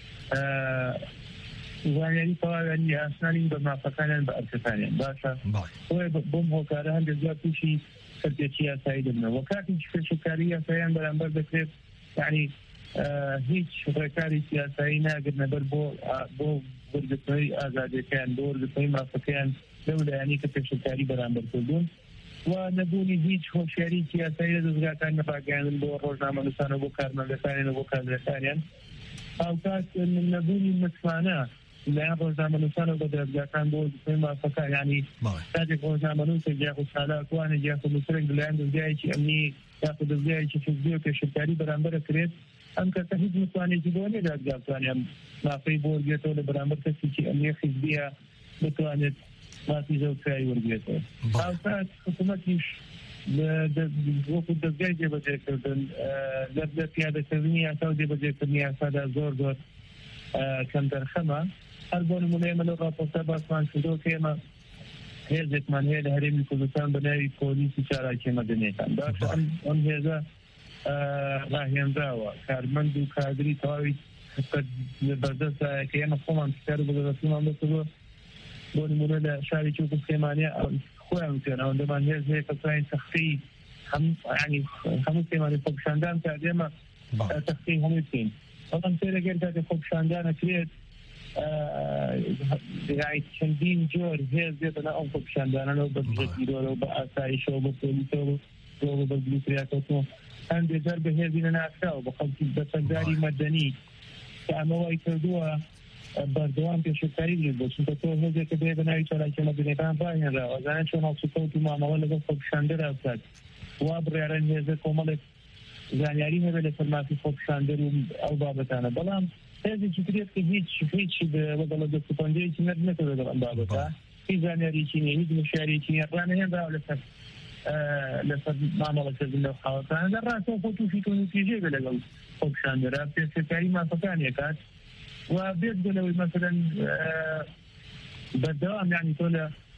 زانیاری تەواویانی ئاسنانین بە مافەکانیان بە ئەرکەکانیان باشە خۆی بۆم هۆکارە هەندێک زیاد تووشی سەرپێچی یاسایی دەبنەوە وە کاتێکی پێشەکاری یاساییان بەرامبەر دەکرێت یعنی هیچ ڕێکاری سیاسایی ناگرنە بەر بۆ بۆ وەرگرتنەوەی ئازادیەکەیان بۆ وەرگرتنەوەی مافەکەیان لەو لایەنەی کە پێشەکاری بەرامبەر کردوون و نەبوونی هیچ هۆشیاری سیاسایی لە دەستگاکان ڕاگەیاندن بۆ ڕۆژنامەنووسانە بۆ کارمەندەکانیان بۆ کادرەکانیان هاوکات نەبوونی متمانە لایەن ڕۆژنامەنووسانە بە دەستگاکان بۆ وەرگرتنەوەی مافەکان یعنی کاتێک ڕۆژنامەنووسێک یاخود چالاکوانێک یاخود نووسەرێک لەلایەن دەستگایەکی ئەمنی یاخود دەستگایەکی حیزبی و پێشەکاری بەرامبەر دەکرێت ئەم کەسە هیچ متوانێکی بۆ نیە دادگا بتوانێت مافەی بۆ وەرگێتەوە لە بەرامبەر کەسێکی ئەمنیە حیزبیە بتوانێت مافی زەوتایی وەرگێتەوە هاوکات حکوومەتیش وەکو دەستگای جێبەجێکردن لە پیادەکردنی یاسا و جێبەجێکردنی یاسادا زۆر زۆر کەم دەرخەمە هەر بۆ نمونە ئێمە لەو ڕاپۆرتە باسمان کردەوە کە ئێمە هێزێکمان هەیە لە هەرێمی کوردستان بە ناوی پۆلیسی چالاکی مەدەنیەکان باشە ئەم هێزە ڕاهێنراوە کارمەند و کادری تەواوی بەردەستە کە ئێمە خۆمان کار و بەدەستیمان بکردووە بۆ نمونە لە شارێکی وەکو سلێمانیە خۆیان وتێن ئەوەندەمان هێز هەیە کەسانی تەختی هەموو سلێمانی خۆپیشاندان کات ئێمە تەختی هەمووی بکەین بەڵام سێرەگەر کاتێک خۆپیشاندانەکرێت چەندین جۆر هێز دێتە ئەو خۆپیشاندانانەوە بە بژەگیرۆرەوە بە ئاسایشەوە بە پۆلیسەوە بە بەرگریکراکەوتەوە هەندێک جار بە هێزی نەناسراوە بە خەڵکی بەسەرداری مەدەنی کە ئەمە وای کردووە بەردەوام پێشەکاری بێت بۆ چونکە تۆ هێزێکە بێ بە ناوی چالاکی مەدەنیەکان ڕاهێنراوە ئەزانێت چۆن هەڵسوکەوت و مامەڵە لەگەڵ خۆپیشاندەرا بکات وا بڕیارەن هێزە کۆمەڵێک زانیاری هەبێت لەسەر مافی خۆپیشاندەر و ئەو بابەتانە بەڵام هێزێکی ترێت کە هیچ هیچی بەدەڵە دەستوپەندەیەکی نەر نەکردە لەگەڵ ئەم بابەتە هیچ زانیاریکی نیە هیچ مشارێکی نیە ڕانەهێنراوە لەسەر لەسەر مامەڵەکردن لەو خاڵەتانە ڕاستەوە خۆ تووشی تۆ نتیجەی بێ لەگەڵ خۆپیشاندەرا پێشەکاری مافەکانی ئەکات و بێت بۆ لەوەی مەسەلەن بەردەوام یعنی تۆ لە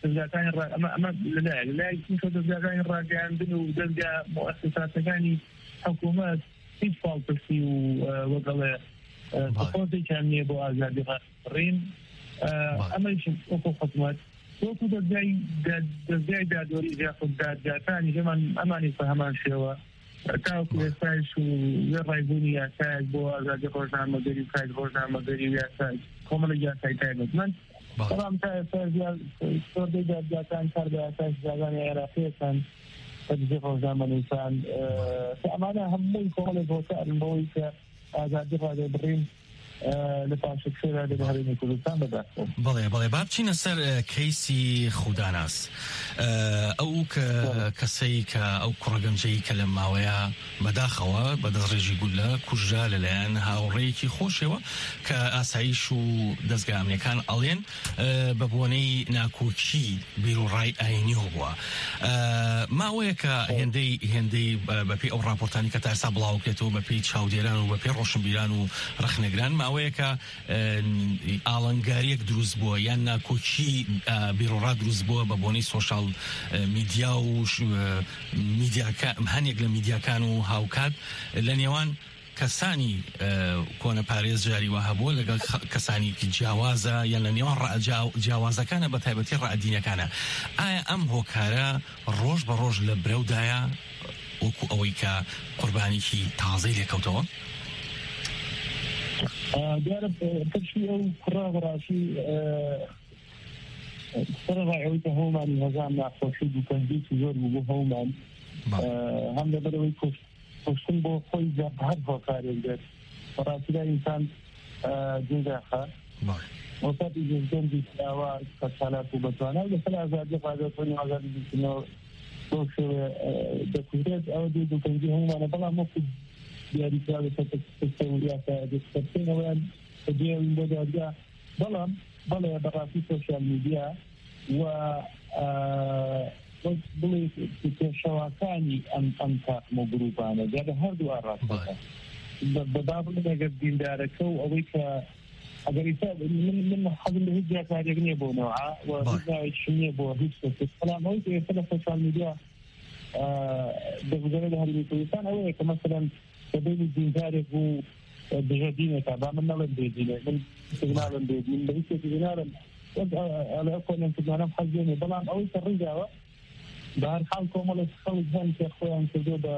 دەستگاکانی ئەمە ئەمە لەلایە لەلای دەستگاکانی ڕاگەیاندن و دەستگا مؤسساتەکانی حکوومەت هیچ فاڵپرسی و وەگەڵێ خۆزێکیان نییە بۆ ئازادی ڕین ئەمەش وەکو حکوومەت وەکو دەستگای دادوەری یاخود دادگاکانی هێمان ئەمانی بە هەمان شێوە تاوەکو ئێستاش و وێ ڕایبوونی یاسایەک بۆ ئازادی ڕۆژنامەگەری و کات ڕۆژنامەگەری و یاسای کۆمەڵی یاسای تایبەتمەند بەڵام تا ئێستا زۆربەی دادگاکان کار بە یاسای سزاگانی عێراقیەکان بەدزی ڕۆژنامەنووسان ئەمانە هەمووی کۆمەڵێک هۆکارن بەوەی کە ئازادی ڕادێبڕین لە پاشەکشێرا لە هەرێمی کوردستان بەداخەوە. بەڵێ بەڵێ با بچینە سەر کەیسی خوداناس ئەو کەسەی کە ئەو کوڕەگەنجەی کە لە ماوەیە بەداخەوە بەدەست ڕێژی گولە کوژرا لەلایەن هاوڕێیەکی خۆشەوە کە ئاسایش و دەستگا ئەمنیەکان ئەڵێن بە بۆنەی ناکۆچی بیرروڕای ئاینیەوە بووە. ماوەیە کە هێندەی هێندەی بەپێی ئەو راپۆرتانی کە تا ئێستا بڵاوکرێتەوە بەپێی چاودێران و بەپێی ڕۆشنبیران و ڕەخنەگران ماوەیە کە ئاڵنگاریەک دروست بووە یان ناکۆچی بیرۆڕا دروست بووە بە بۆنەی سۆشال میدیا و هەنێک لە میدیاکان و هاوکات لە نێوان کەسانی کۆنە پارێز جاریوە هەبووە لەگەڵ کەسانێکی جیاوازە یان لە نێوان جیاوازەکانە بە تایبەتی ڕائەدینەکانە. ئایا ئەم هۆکارە ڕۆژ بە ڕۆژ لە برەودایە وەکو ئەوەی کە قوربانێکی تازەی لێکەوتەوە؟ دیارە پرشی ئەو کوڕا بەڕاستی سەرڕایەوەی کە هەومانی هەزان ناخۆشی دووکەندێکی زۆر بوو بۆ هەومان هەم لەبەرەوەی کوشتن بۆ خۆی هەر هۆکارێک دێت بەڕاستیدا ئینسان جێداخە وەساتی جێزگەندی کراوە کە سالات و بەتوانە لەسەر ئازادی ڕادەتوانی ئازادی بیستنەوە بۆ شێوێ دەکوژێت ئەوە دوو دووکەندی هەمومانە بەڵام وەکو دیاریکراوە سەرسەرەوەیان بەجێوین بۆ دادگا بەڵام بەڵێ بەڕاستی سۆشیال میدیا و بڵێ پێشەواکانی ئەم ئەم تاقم و گروپانە جا لە هەردوو ئاڕاستەکە بەدا بڵێن ئەگەر دیندارەکە و ئەوەی کە ئەگەر من حەزم لە هیچ جاکارێک نییە بۆ نەوعا و هیچ نییە بۆ هیچ کەسێک بەڵام ئەوەی کە ئێستا لە سۆشیال میدیا دەگوزارە لە هەرێمی کوردستان ئەوەیە کە مەسەلەن بەبێنی دیندارێک و بژەدینێکە با من نەڵێن بێدینێ من سگناڵم بێدین بە هیچێکی بنارم ئەڵێ کۆنێنکردانم حەزێنێ بەڵام ئەوەی کە ڕێگاوە بە هەر حاڵ کۆمەڵێک خەڵک هەن کە خۆیان کردو بە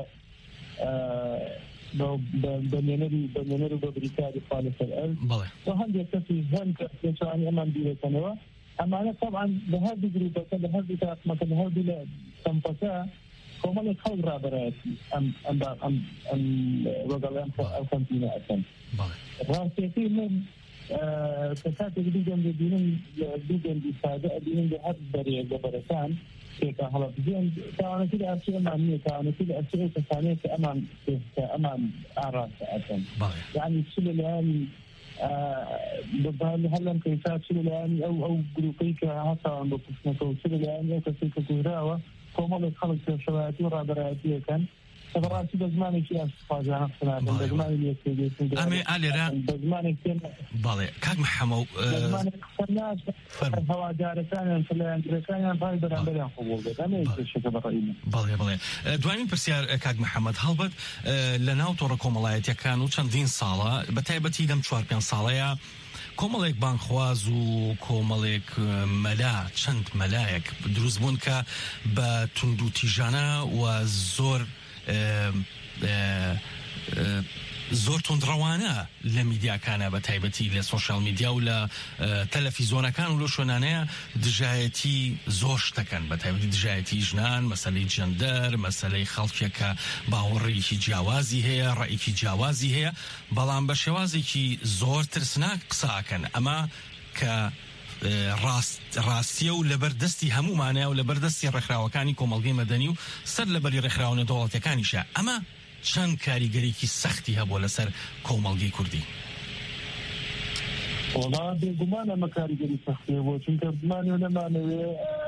بەمێنەری بەمێنەر و بە بریکاری خوا لەسەر ئەرز و هەندێک کەسی هەن کە پێچوانی ئەمان بیرێتەنەوە ئەمانە طبعا لە هەردوو گروپەکە لە هەردوو تاقمەکە لە هەردوو لە سەمپەکە کۆمەڵێک خەڵک ڕابەرایەتی ئەم وەگەڵ ئەم کەمپینە ئەکەن ڕاستیەکەی من کە کاتێک دووگەم دەبینم دوو گەندی سادە ئەبینم لە هەر بەرەیەک لەبەرەکان پێکە هەڵە بزێن تاوانەتی لە ئەرچی ئەمان نییە تاوانەتی لە ئەرچی ئەو کەسانەیە کە ئەمان کە ئەمان ئاڕاستە ئەکەن یعنی چ لە لایانی هەر لەم کەیسا چ لە لایانی ئەو ئەو گروپەی کە هەساوان بە کوشتنەکە و چ لە لایانی ئەو کەسێک کە کوژراوە کۆمەڵێک خەڵک پێشەوایەتی و ڕابەرایەتیەکەن کە بەڕاستی بە زمانێکی ئاشقازانە قسەناکەن بە زمانی لێکێدێتن ئەمێ ئالێرە بە زمانێک بەڵێ کاک محەمەد بە زمانێک قسە ناکە هەوادارەکانیان فلایەندرەکانیان پای بەرامبەریان قبوڵ دێت ئەمە هیچ بەڕێی من بەڵێ بەڵێ دوایین پرسیار کاک محەمەد هەڵبەت لە ناو تۆڕە کۆمەڵایەتیەکان و چەندین ساڵە بە تایبەتی لەم چوار پێنج ساڵەیە کۆمەڵێک بانخواز و کۆمەڵێک مەلا چەند مەلایەک دروست بوون کە بە تونند و تیژانە و زۆر زۆر تندڕەوانە لە میدیاکانە بە تایبەتی لە سۆشیال میدیا و لە تەلەڤیزۆنەکان و لە شوێنانەیە دژایەتی زۆر شتەکەن بە تایبەتی دژایەتی ژنان مەسەلەی جەندەر مەسەلەی خەڵکێکە باوەڕێکی جیاوازی هەیە ڕێیەکی جیاوازی هەیە بەڵام بە شێوازێکی زۆر ترسناک قساکەن ئەمە کە ڕاستیە و لەبەردەستی هەمومانەیە و لەبەردەستی ڕێکخراوەکانی کۆمەڵگەی مەدەنی و سەر لەبەری ڕێکخراونە دەوڵەتەکانیشە ئەمە چەند کاریگەریکی سەختی هەبووە لەسەر کۆمەڵگەی کوردی وڵا بێگومان ئەمە کاریگەری سەختیە بۆ چونکە زمانێ نەمانەوێ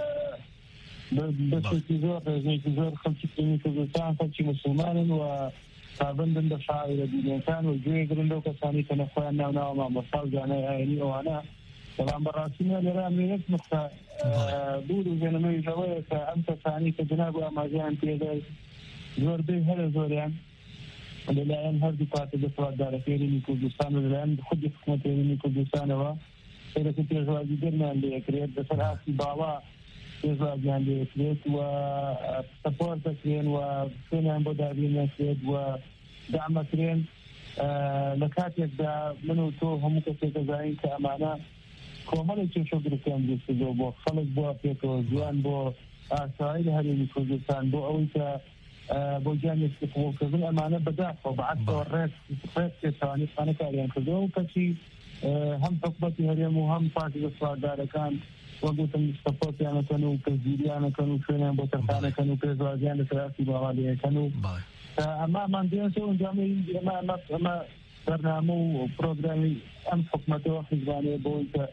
بەشێکی زۆر ڕێژەیەکی زۆر خەڵکی سنی کوردستان خەڵکی موسڵمانن و پابندن بە شاعیرە دینیەکان و گوێگرن لەو کەسانی کە نەخۆیان ناوناوە مامۆستا و زانای ئاینی ئەوانە طبعا براسينا لرامي نقطة دور جنمي جوية أنت ثاني كجناب أمازان في زور به هذا زور يعني الآن هذه قاعدة بسرعة دارة في كردستان الآن خد حكومة في كردستان و إذا كنت جواز جرنا اللي كريت بسرعة في باوا جواز يعني كريت و سبورت كرين وفينا بدارين كريت ودعم كرين لكاتب دا منو تو هم كتير زين كأمانة كومالي شو كريتين جسدو بو خلق بو بيتو زيان بو أسرائيل هذه كردستان بو أويتا بو جانب استقبال كذل أمانة بدافع بعد وريت ريت كثاني كان كاريان كذل وكشي هم حكمتي هريم وهم فاتي الصاد دار كان وقلت المستفاد يعني كانوا كزيريان كانوا فينا بوترخانة كانوا كزوازيان ثلاثي بغالية كانوا أما من دين سو جامي ما ما ما برنامج برنامج أم حكمته وحزبانية بويتا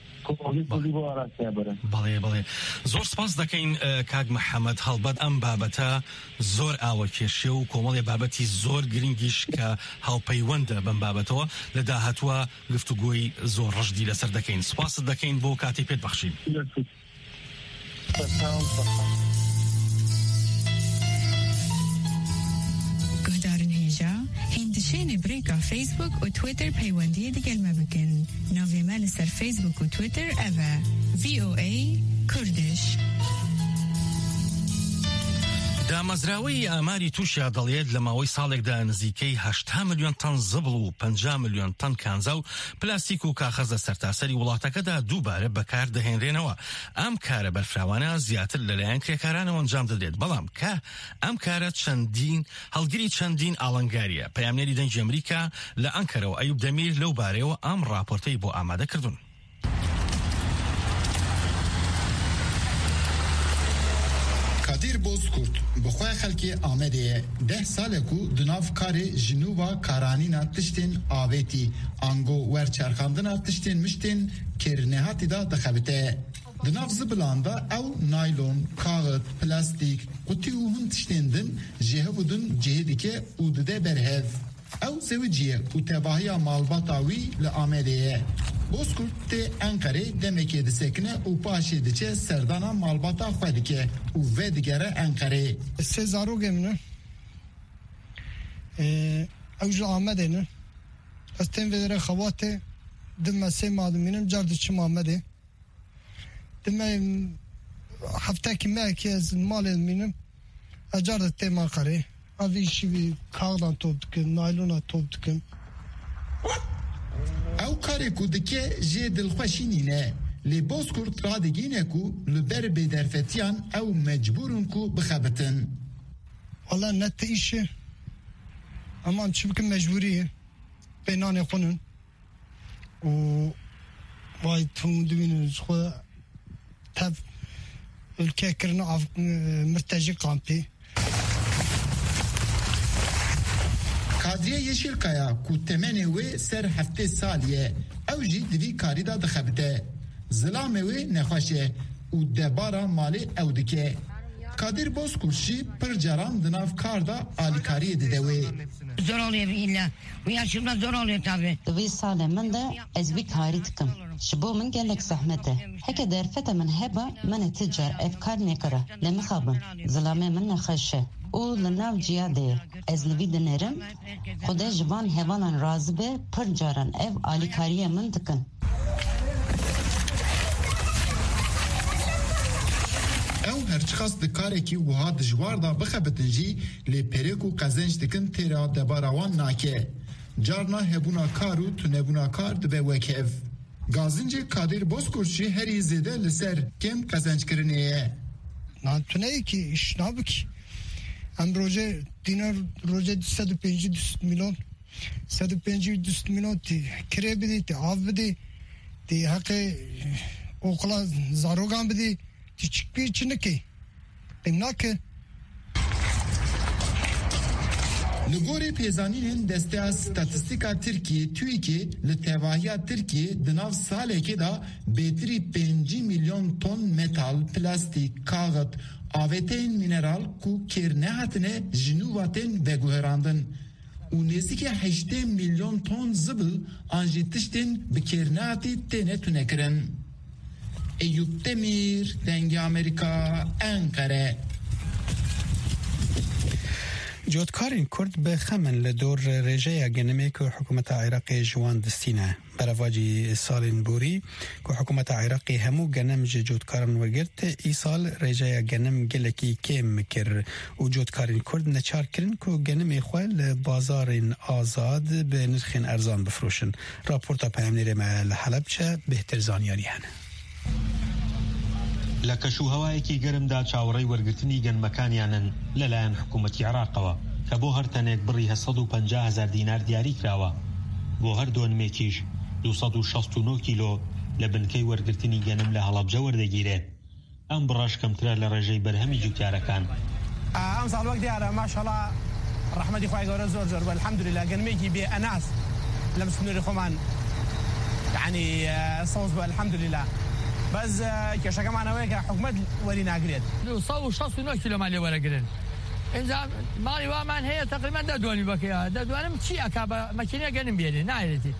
بەڵێ بەڵێ زۆر سپاس دەکەین کاک محەممەد هەڵبەت ئەم بابەتە زۆر ئاوە کێشێ و کۆمەڵێ بابەتی زۆر گرنگیش کە هاوپەیوەندە بەم بابەتەوە لە داهاتوە گفتوگۆی زۆر ڕژدی لەسەر دەکەین سپاست دەکەین بۆ کاتی پێت بەخشین هندشين بريكا فيسبوك وتويتر بيواندية ديال ما بكن نوفي مال سر فيسبوك وتويتر أفا في او اي كردش دامەزراوەی ئاماری تووشیا دەڵێت لە ماوەی ساڵێکدا نزیکەی هەشتا ملیۆن تەن زبڵ و پەنجا ملیۆن تەن کانزا و پلاستیک و کاغەز لە سەرتاسەری وڵاتەکەدا دووبارە بەکار دەهێنرێنەوە. ئەم کارە بەرفراوانە زیاتر لەلایەن کرێکارانەوە ئەنجام دەدرێت، بەڵام کە ئەم کارە چەندین هەڵگیری چەندین ئاڵنگاریە. پەیامنێری دەنگی ئەمریکا لە ئەنکەرەوە ئەیوب دەمیر لەو بارەیەوە ئەم راپۆرتەی بۆ ئامادە کردوون. کادیر بۆزکورد بخوای خەڵکی ئامەدەیە ده سالێک و دناو کارێ ژنووە کارانینا تشتên avêtî ango werçerxandina tiştên miştên kêrnêhatî da dixebite. Di nav zibilanda ew naylon, kaxit, plastîk, qutî û hin tiştên din ji hev din cihê dike û dide berhev. Ew zewiciye û tevahiya malbata wî li Amedê. Bozkurt tê Enqerê demekê disekine û paşê diçe serdana malbata xwe dike û vê digere Enqerê. Sê zarokê min in. Ew ji Amedê ne. Ez tên vêdere xewatê din me sê madimînim car diçim Amedê. Din me heftekî mehekî ez malê dimînim ez car ditêm Enqerê. Ev îşî kaxdan top dikin, naylona top dikin. Ew karê ku dike jê dilxweşînî ne. Lê Bozkurt radigîne ku li ber bêderfetiyan ew mecbûrin ku bixebitin. Wala net te îşe. Eman çi bikin mecbûrî pênanê xwinin û vay tûn dibînin ji xwe tev ülke kirine av mirtejî kampê. Kadriye Yeşilkaya ku temenê wê ser heftê saliye ew jî divî karî da dixebite. Zilamê wê nexweş e û debara malê ew dike. Kadir Bozkurt jî pir caran di nav kar da alîkariyê dide wê. Zor oluyor illa. Bu yaşımda zor oluyor tabii. Divî salê min de ez vî karî dikim. Ji bo min gelek zehmet e. Heke derfeta min heba min ti car ev kar nekire. Lê mixabin. Zilamê min nexweş e. û li nav ciyadê ez li vî dinêrim xwedê ji van hevanan razî be pir caran ev alîkariyê min dikin. Ew herçixas di karekî wiha dijwar da bixebitin jî lê pêrek û qezenc dikin têra debara wan nake. Carna hebûna kar û tunebûna kar dibe wek ev. Gazincê Kadir Bozkurt jî herî zêde li ser kêm qezenckirinê ye. Natuneyekî iş nabikî. Em roje dinar roje sed û pêncî milyon sed û pêncî düst milyon tî kirê bidî tî av bidî tî heqê oxula zarogan bidî tî çikbî çi nikê pêm nake. Li gorê pêzanînên desteya statîstîka Tirkiye TÜİKê li tevahiya Tirkiye di nav salekê da bêtirî pêncî milyon ton metal, plastîk, kaxit, avêteyên mineral ku kêr nehatine ji nû watên veguherandin و نزدیک هەژدە میلیۆن تۆن زبل ئانجی تشتên bikêrnatî têne tunekirin. Eyüp Demir, Dengê Amerika, Ankara. جۆتکارین کورد بە خەمن لە دۆر ڕێژەیە گەنمێک و حکوومەتە عێراقی ژوان دستینە بەرەڤاجی ساڵین بوری و حکوومەتە عێراقی هەموو گەنم ji جۆتکارن وەرگرت ئیسال ڕێژەیە گەنم gelekî kêm mikir û جۆتکارین کورد neçarkirin ku genimê xwe li bazarên azad bi nirxên erzan bifroşin. Raporta peyamnêrê me li Helepçe bêhtir zanyarî hene. لە کەشوهەوایەکی گەرمدا چاوەڕێی وەرگرتنی گەنمەکانیانن لەلایەن حکوومەتی عێراقەوە کە بۆ هەر تەنێک بڕی هەسەد و پەنجا هەزار دینار دیاری کراوە بۆ هەر دۆنمێکیش دووسەد و شەست و نۆ کیلۆ لە بنکەی وەرگرتنی گەنم لە هەڵەبجە وەردەگیرێت. ئەم بڕەش کەمترە لە ڕێژەی بەرهەمی جوتیارەکان. ئەم ساڵ وەک دیارە ماشەڵڵا ڕەحمەتی خوای گەورە زۆر زۆر الحەمدولillah گەنمێکی بێ ئەناس لە مسنووری خۆمان یعنی سەوز بە الحەمدولillah بەس کێشەکەمانەوەیە کە حکوومەت وەری ناگرێت سەد و شەست و نۆ کیلۆمان لێ وەرەگرن. اینجا ماڵی وامان هەیە تقریبا دەدوانی بەکەیە دەدوانم چی ئەکا بە مەکینە گەنم بێنێ نایرێتی.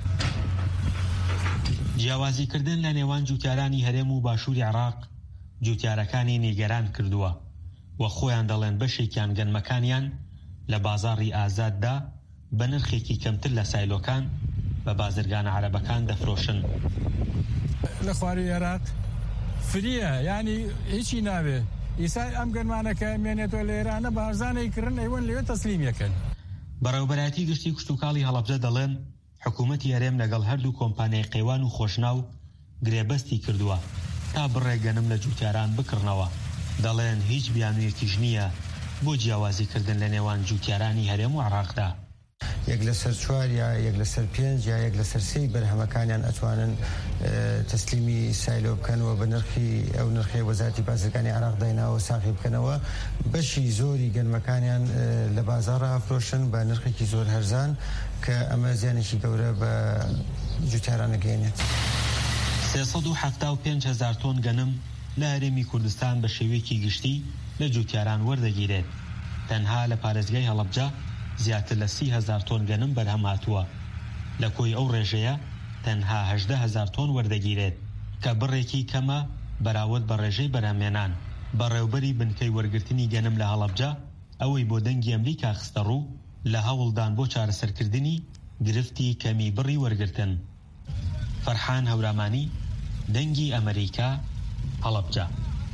جیاوازیکردن لە نێوان جوتیارانی هەرێم و باشووری عێراق جوتیارەکانی نیگەران کردووە و خۆیان دەڵێن بەشێکیان گەنمەکانیان لە بازاڕی ئازاددا بە نرخێکی کەمتر لە سایلۆکان بە بازرگانە عەرەبەکان دەفرۆشن. لە خواری عێراق فریە یعنی هیچی ناوێ ئیسا ئەم گەنمانەکە مێنێتەوە لە ئێرانە بە هەرزانەی کردن ئەیوەن لەوێ تەسلیمیەکەن. بەڕێوەبەرایەتی گشتی کشتوکاڵی هەڵەبجە دەڵێن حکوومەتی هەرێم لەگەڵ هەردوو کۆمپانیای قەیوان و خۆشناو گرێبەستی کردووە تا بڕێ گەنم لە جوتیاران بکڕنەوە. دەڵێن هیچ بیانوویەکیش نییە بۆ جیاوازیکردن لە نێوان جوتیارانی هەرێم و عێراقدا. یەک لەسەر چوار یا یەک لەسەر پێنج یا یەک لەسەر سێی بەرهەمەکانیان ئەتوانن تەسلیمی سایلۆ بکەنەوە بە نرخی ئەو نرخی وەزارەتی بازرگانی عێراق دایناوە ساقی بکەنەوە. بەشی زۆری گەنمەکانیان لە بازاڕ ئافرۆشن بە نرخێکی زۆر هەرزان کە ئەمە زیانێکی گەورە بە جوتیاران دەگەێنێت. سێسەد و هەفتا و پێنج هەزار تۆن گەنم لە هەرێمی کوردستان بە شێوەیەکی گشتی لە جوتیاران وەردەگیرێت. تەنها لە پارێزگای هەڵەبجە زیاتر لە سی هەزار تۆن گەنم بەرهەم هاتووە. لە کۆی ئەو ڕێژەیە تەنها هەژدە هەزار تۆن وەردەگیرێت کە بڕێکی کەمە بەراورد بە ڕێژەی بەرهەمێنان. بەڕێوبەری بنکەی وەرگرتنی گەنم لە هەڵەبجە ئەوەی بۆ دەنگی ئەمریکا خستە ڕوو لە هەوڵدان بۆ چارەسەرکردنی گرفتی کەمی بڕی وەرگرتن. فەرحان هەورامانی، دەنگی ئەمریکا، هەڵەبجە.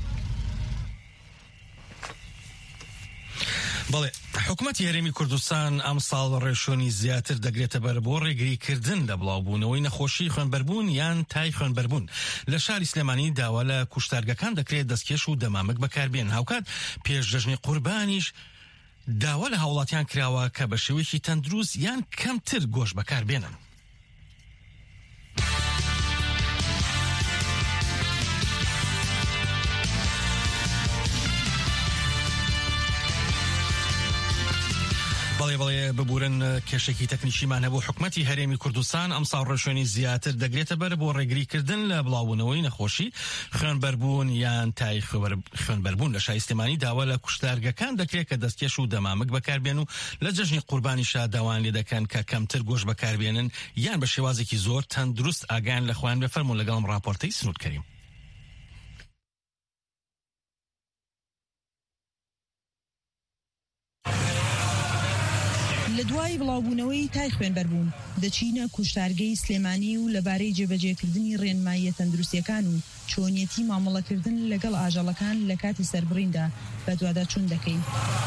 بەڵێ حکوومەتی هەرێمی کوردستان ئەم ساڵ ڕێشۆنی زیاتر دەگرێتە بەر بۆ ڕێگریکردن لە بڵاوبوونەوەی نەخۆشی خوێنبەربوون یان تای خوێنبەربوون. لە شاری سلێمانی داوا لە کوشتارگەکان دەکرێت دەستکێش و دەمامک بەکاربێن. هاوکات پێش جەژنی قوربانیش داوا لە هاوڵاتیان کراوە کە بە شێوەیەکی تەندروست یان کەمتر گۆشت بەکاربێنن. بەڵێ بەڵێ ببورن کێشێکی تەکنیشیمان هەبوو. حکوومەتی هەرێمی کوردستان ئەم ساڵ ڕێشۆنی زیاتر دەگرێتە بەر بۆ ڕێگریکردن لە بڵاوبوونەوەی نەخۆشی خوێنبەربوون یان تای خوێنبەربوون. لە شای سلێمانی داوا لە کوشتارگەکان دەکرێت کە دەستکێش و دەمامک بەکاربێن و لە جەژنی قوربانیشا داوان لێ دەکەن کە کەمتر گۆشت بەکاربێنن یان بە شێوازێکی زۆر تەندروست ئاگایان لە خۆیان بفەرمون. لەگەڵم راپۆرتەی سنوود کەریم. لە دوای بڵاوبوونەوەی تای خوێنبەربوون دەچینە کوشتارگەی سلێمانی و لەبارەی جێبەجێکردنی ڕێنماییە تەندروستیەکان و چۆنیەتی مامەڵەکردن لەگەڵ ئاژەڵەکان لە کاتی سەربڕیندا بە دواداچوون دەکەین.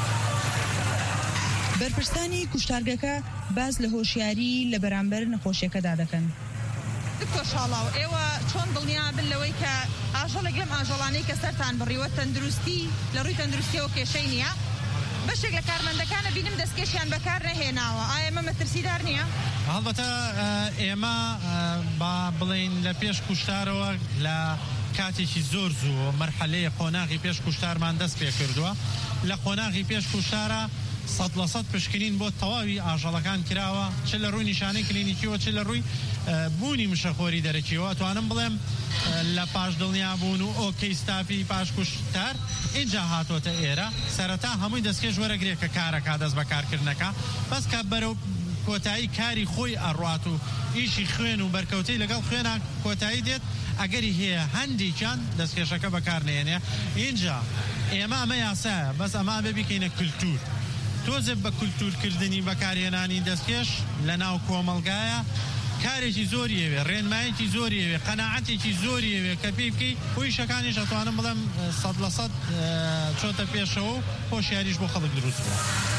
بەرپرسانی کوشتارگەکە باز لە هۆشیاری لە بەرامبەر نەخۆشیەکەدا دەکەن. دکتۆر شاڵاو ئێوە چۆن دڵنیا بن لەوەی کە ئاژەڵێک لەم ئاژەڵانەی کە سەرتان بڕیوە تەندروستی لە ڕووی تەندروستیەوە کێشەی نییە؟ بەشێک لە کارمەندەکانە بینم دەستکێشیان بەکار نەهێناوە. ئایا ئەمە مەترسیدار نییە؟ هەڵبەتە ئێمە با بڵین لە پێش کوشتارەوە لە کاتێکی زۆر زوو مەرحەلەیە قۆناغی پێش کوشتارمان دەست پێ کردووە. لە قۆناغی پێش کوشتارە سەد لە سەد پشکنین بۆ تەواوی ئاژەڵەکان کراوە، چ لە ڕووی نیشانەی کلینیکیەوە چ لە ڕووی بوونی مشەخۆری دەرەکیەوە. توانم بڵێم لە پاش دڵنیا بوون و ئۆکەی ستافی پاش کوشتار اینجا هاتۆتە ئێرە. سەرەتا هەمووی دەستکێش وەرەگرێت کە کارەکە دەست بەکارکردنەکە، بەس کە بەرەو کۆتایی کاری خۆی ئەڕوات و ئیشی خوێن و بەرکەوتەی لەگەڵ خوێنە کۆتایی دێت ئەگەری هەیە هەندێکیان دەستکێشەکە بەکارنێنێ اینجا ئێمە ئەمە یاسایە بەس ئەمە ببیکەینە کولتور تۆزێ بە کولتورکردنی بەکارهێنانی دەستکێش لە ناو کۆمەڵگایە کارێکی زۆریەوێ ڕێنمایەکی زۆریەوێ قەناعەتێکی زۆریەوێ کە پێی بکەی هۆیشەکانیش ئەتوانم بڵێم سەد لە سەد چۆتە پێشەوە و خۆشیاریش بۆ خەڵک دروست بووە.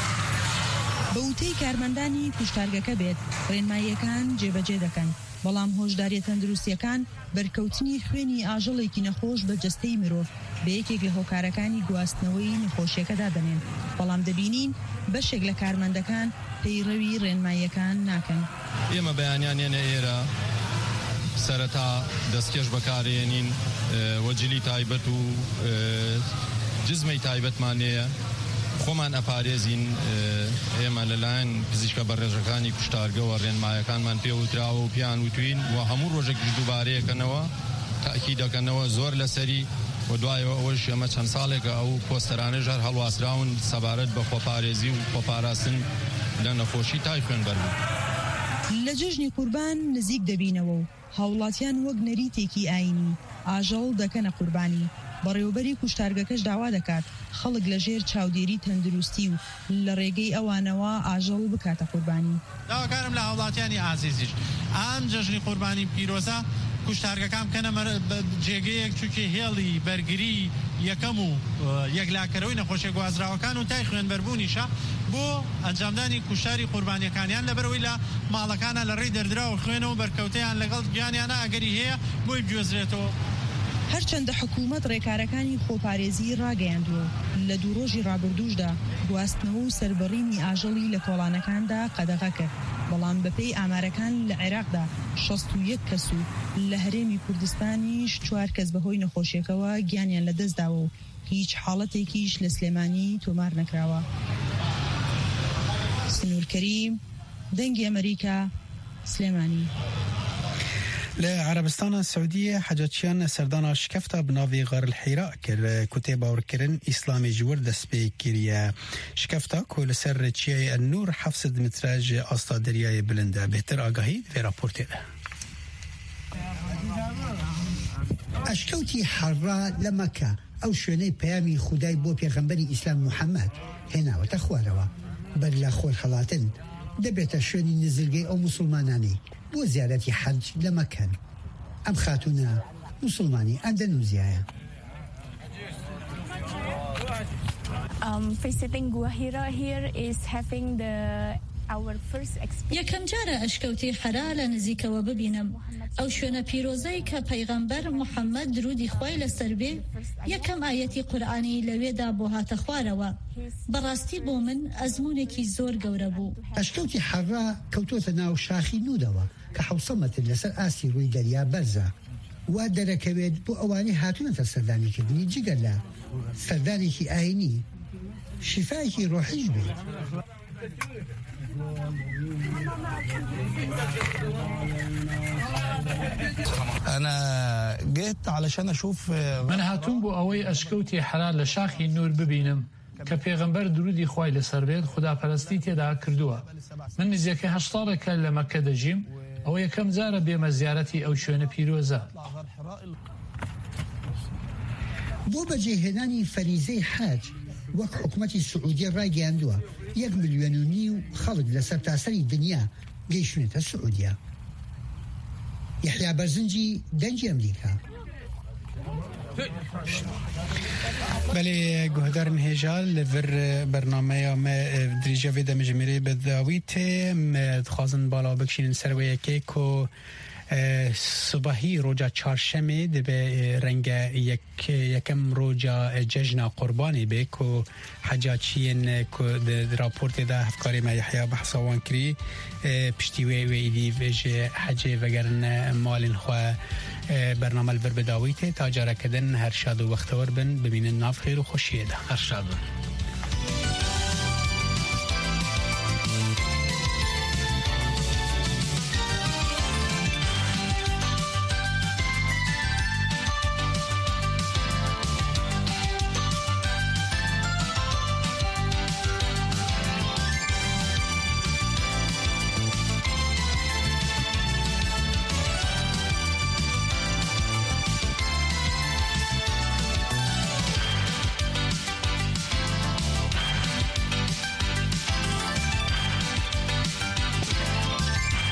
بە وتەی کارمەندانی کوشتارگەکە بێت ڕێنماییەکان جێبەجێ دەکەن بەڵام هۆشداریە تەندروستیەکان بەرکەوتنی خوێنی ئاژەڵێکی نەخۆش بە جەستەی مرۆڤ بە یەکێک لە هۆکارەکانی گواستنەوەی نەخۆشیەکەدا دەنێن بەڵام دەبینین بەشێک لە کارمەندەکان پەیڕەوی ڕێنماییەکان ناکەن. ئێمە بەیانیان ێنە ئێرە سەرەتا دەستکێش بەکارێنین وەجلی تایبەت و جزمەی تایبەتمانەیە خۆمان ئەپارێزین ئێمە لەلایەن پزیشکە بەڕێژەکانی کوشتارگەوە ڕێنمایەکانمان پێوتراوە و پیان وتوین و هەموو ڕۆژێکیش دووبارەیەکەنەوە تاکی دەکەنەوە زۆر لەسەری و دوایەوە ئەوەش ئەمە چەند ساڵێکە ئەو پۆستەرانەی ژەر هەڵواسراون سەبارەت بە خۆپارێزی و خۆپاراستن لە نەخۆشی تای خوێنبەر بوو. لە جژنی قوربان نزیک دەبینەوە و هاوڵاتیان وەک نەریتێکی ئاینی ئاژەڵ دەکەنە قوربانی بەڕێوەبەری کوشتارگەکەش داوا دەکات خەڵک لە ژێر چاودێری تەندروستی و لە ڕێگەی ئەوانەوە ئاژەڵ بکاتە قوربانی. داواکارم لە هاوڵاتیانی ئازیزیش ئەم جژنی قوربانی پیرۆزە کوشتارگەکان بکەنە جێگەیەک چونکە هێڵی بەرگری یەکەم و یەکلاکەرەوەی نەخۆشیە گوازراوەکان و تای خوێنبەربوونیشە بۆ ئەنجامدانی کوشتاری قوربانیەکانیان لەبەرەوەی لە ماڵەکانە لە ڕێی دەردراوە خوێنەوە بەرکەوتیان لەگەڵ گیانیانە ئەگەری هەیە بۆی بگوێزرێتەوە. هەرچەندە حکوومەت ڕێکارەکانی خۆپارێزی ڕاگەیاندووە لە دوو ڕۆژی ڕابردووشدا گواستنەوە و سەربەڕینی ئاژەڵی لە کۆڵانەکاندا قەدەغە کرد بەڵام بەپێی ئامارەکان لە عێراقدا شەست و یەک کەس و لە هەرێمی کوردستانیش چوار کەس بەهۆی نەخۆشیەکەوە گیانیان لەدەستداوە و هیچ حاڵەتێکیش لە سلێمانی تۆمار نەکراوە. سنوور کەریم دەنگی ئەمریکا سلێمانی. لعربستان السعودية حجاتشيان سردانا شكفتا بنافي غار الحراء كر كتاب وركرن إسلامي جور دسبي كيريا شكفتا كل سر تشيء النور حفص دمتراج أستا درياي بلندا بهتر آگاهي في رابورتين. أشكوتي حراء لمكة أو شوني بيامي خداي بو بيغمبري إسلام محمد هنا وتخواروا بل خول خلاطن دبيت شوني نزلجي أو مسلماناني بو زيارة حج لمكان أم خاتونا مسلماني أندونيسيا. Um, visiting Gua Hira here is having the our first experience. یەکەم جارە ئەشکەوتی حەرا لە نزیکەوە ببینم ئەو شوێنە پیرۆزەی کە پەیغەمبەر محەممەد درودی خۆی لەسەر بێ یەکەم ئاەتی قورئانی لەوێدا بۆ هاتە خوارەوە بەڕاستی بۆ من ئەزمونێکی زۆر گەورە بوو. ئەشکەوتی حەرا کەوتۆتە ناو شاخی نودەوە کە حوسە مەتر لەسەر ئاستی ڕووی دەریا بەرزە وا دەرەکەوێت بۆ ئەوانەی هاتوونەتە سەردانیکردنی جگەر لە سەردانێکی ئاینی شیفایەکی ڕۆحیش بێت. أنا جيت علشان أشوف من هاتون بو أوي أشكوتي حلال لشاخي النور ببينم كبيغمبر درودي خواي لسر بيت خدا پرستی تيدا كردوها من نزيكي هشتارك لمكة دجيم أو يكم زارة بيما زيارتي أو شوين بيروزا بو بجيهناني فريزي حاج وەک حکوومەتی سعودی ڕاگەیاندووە یەک ملیۆن و نیو خەڵک لە سەرتاسەری دنیا گەیشتونێتە سعودیا. یحیا بەرزنجی دەنگی ئەمریکا. بله گهدارن هجال لور برنامه ما دریجه وی دمجمری بداویت خواهن بالا بکشین سرویه که که صبحی روزا چهارشنبه به رنگ یک یکم روزا جشن قربانی به که حجاجین که راپورت ده هفکاری ما یحیی بحثوان کری پشتیوی و ایدی وجه حج وگرن مالن خو برنامه البر بداویت تاجر کردن هر شاد و وقت ور بن ببینن ناف خیر و خوشیه ده هر شاد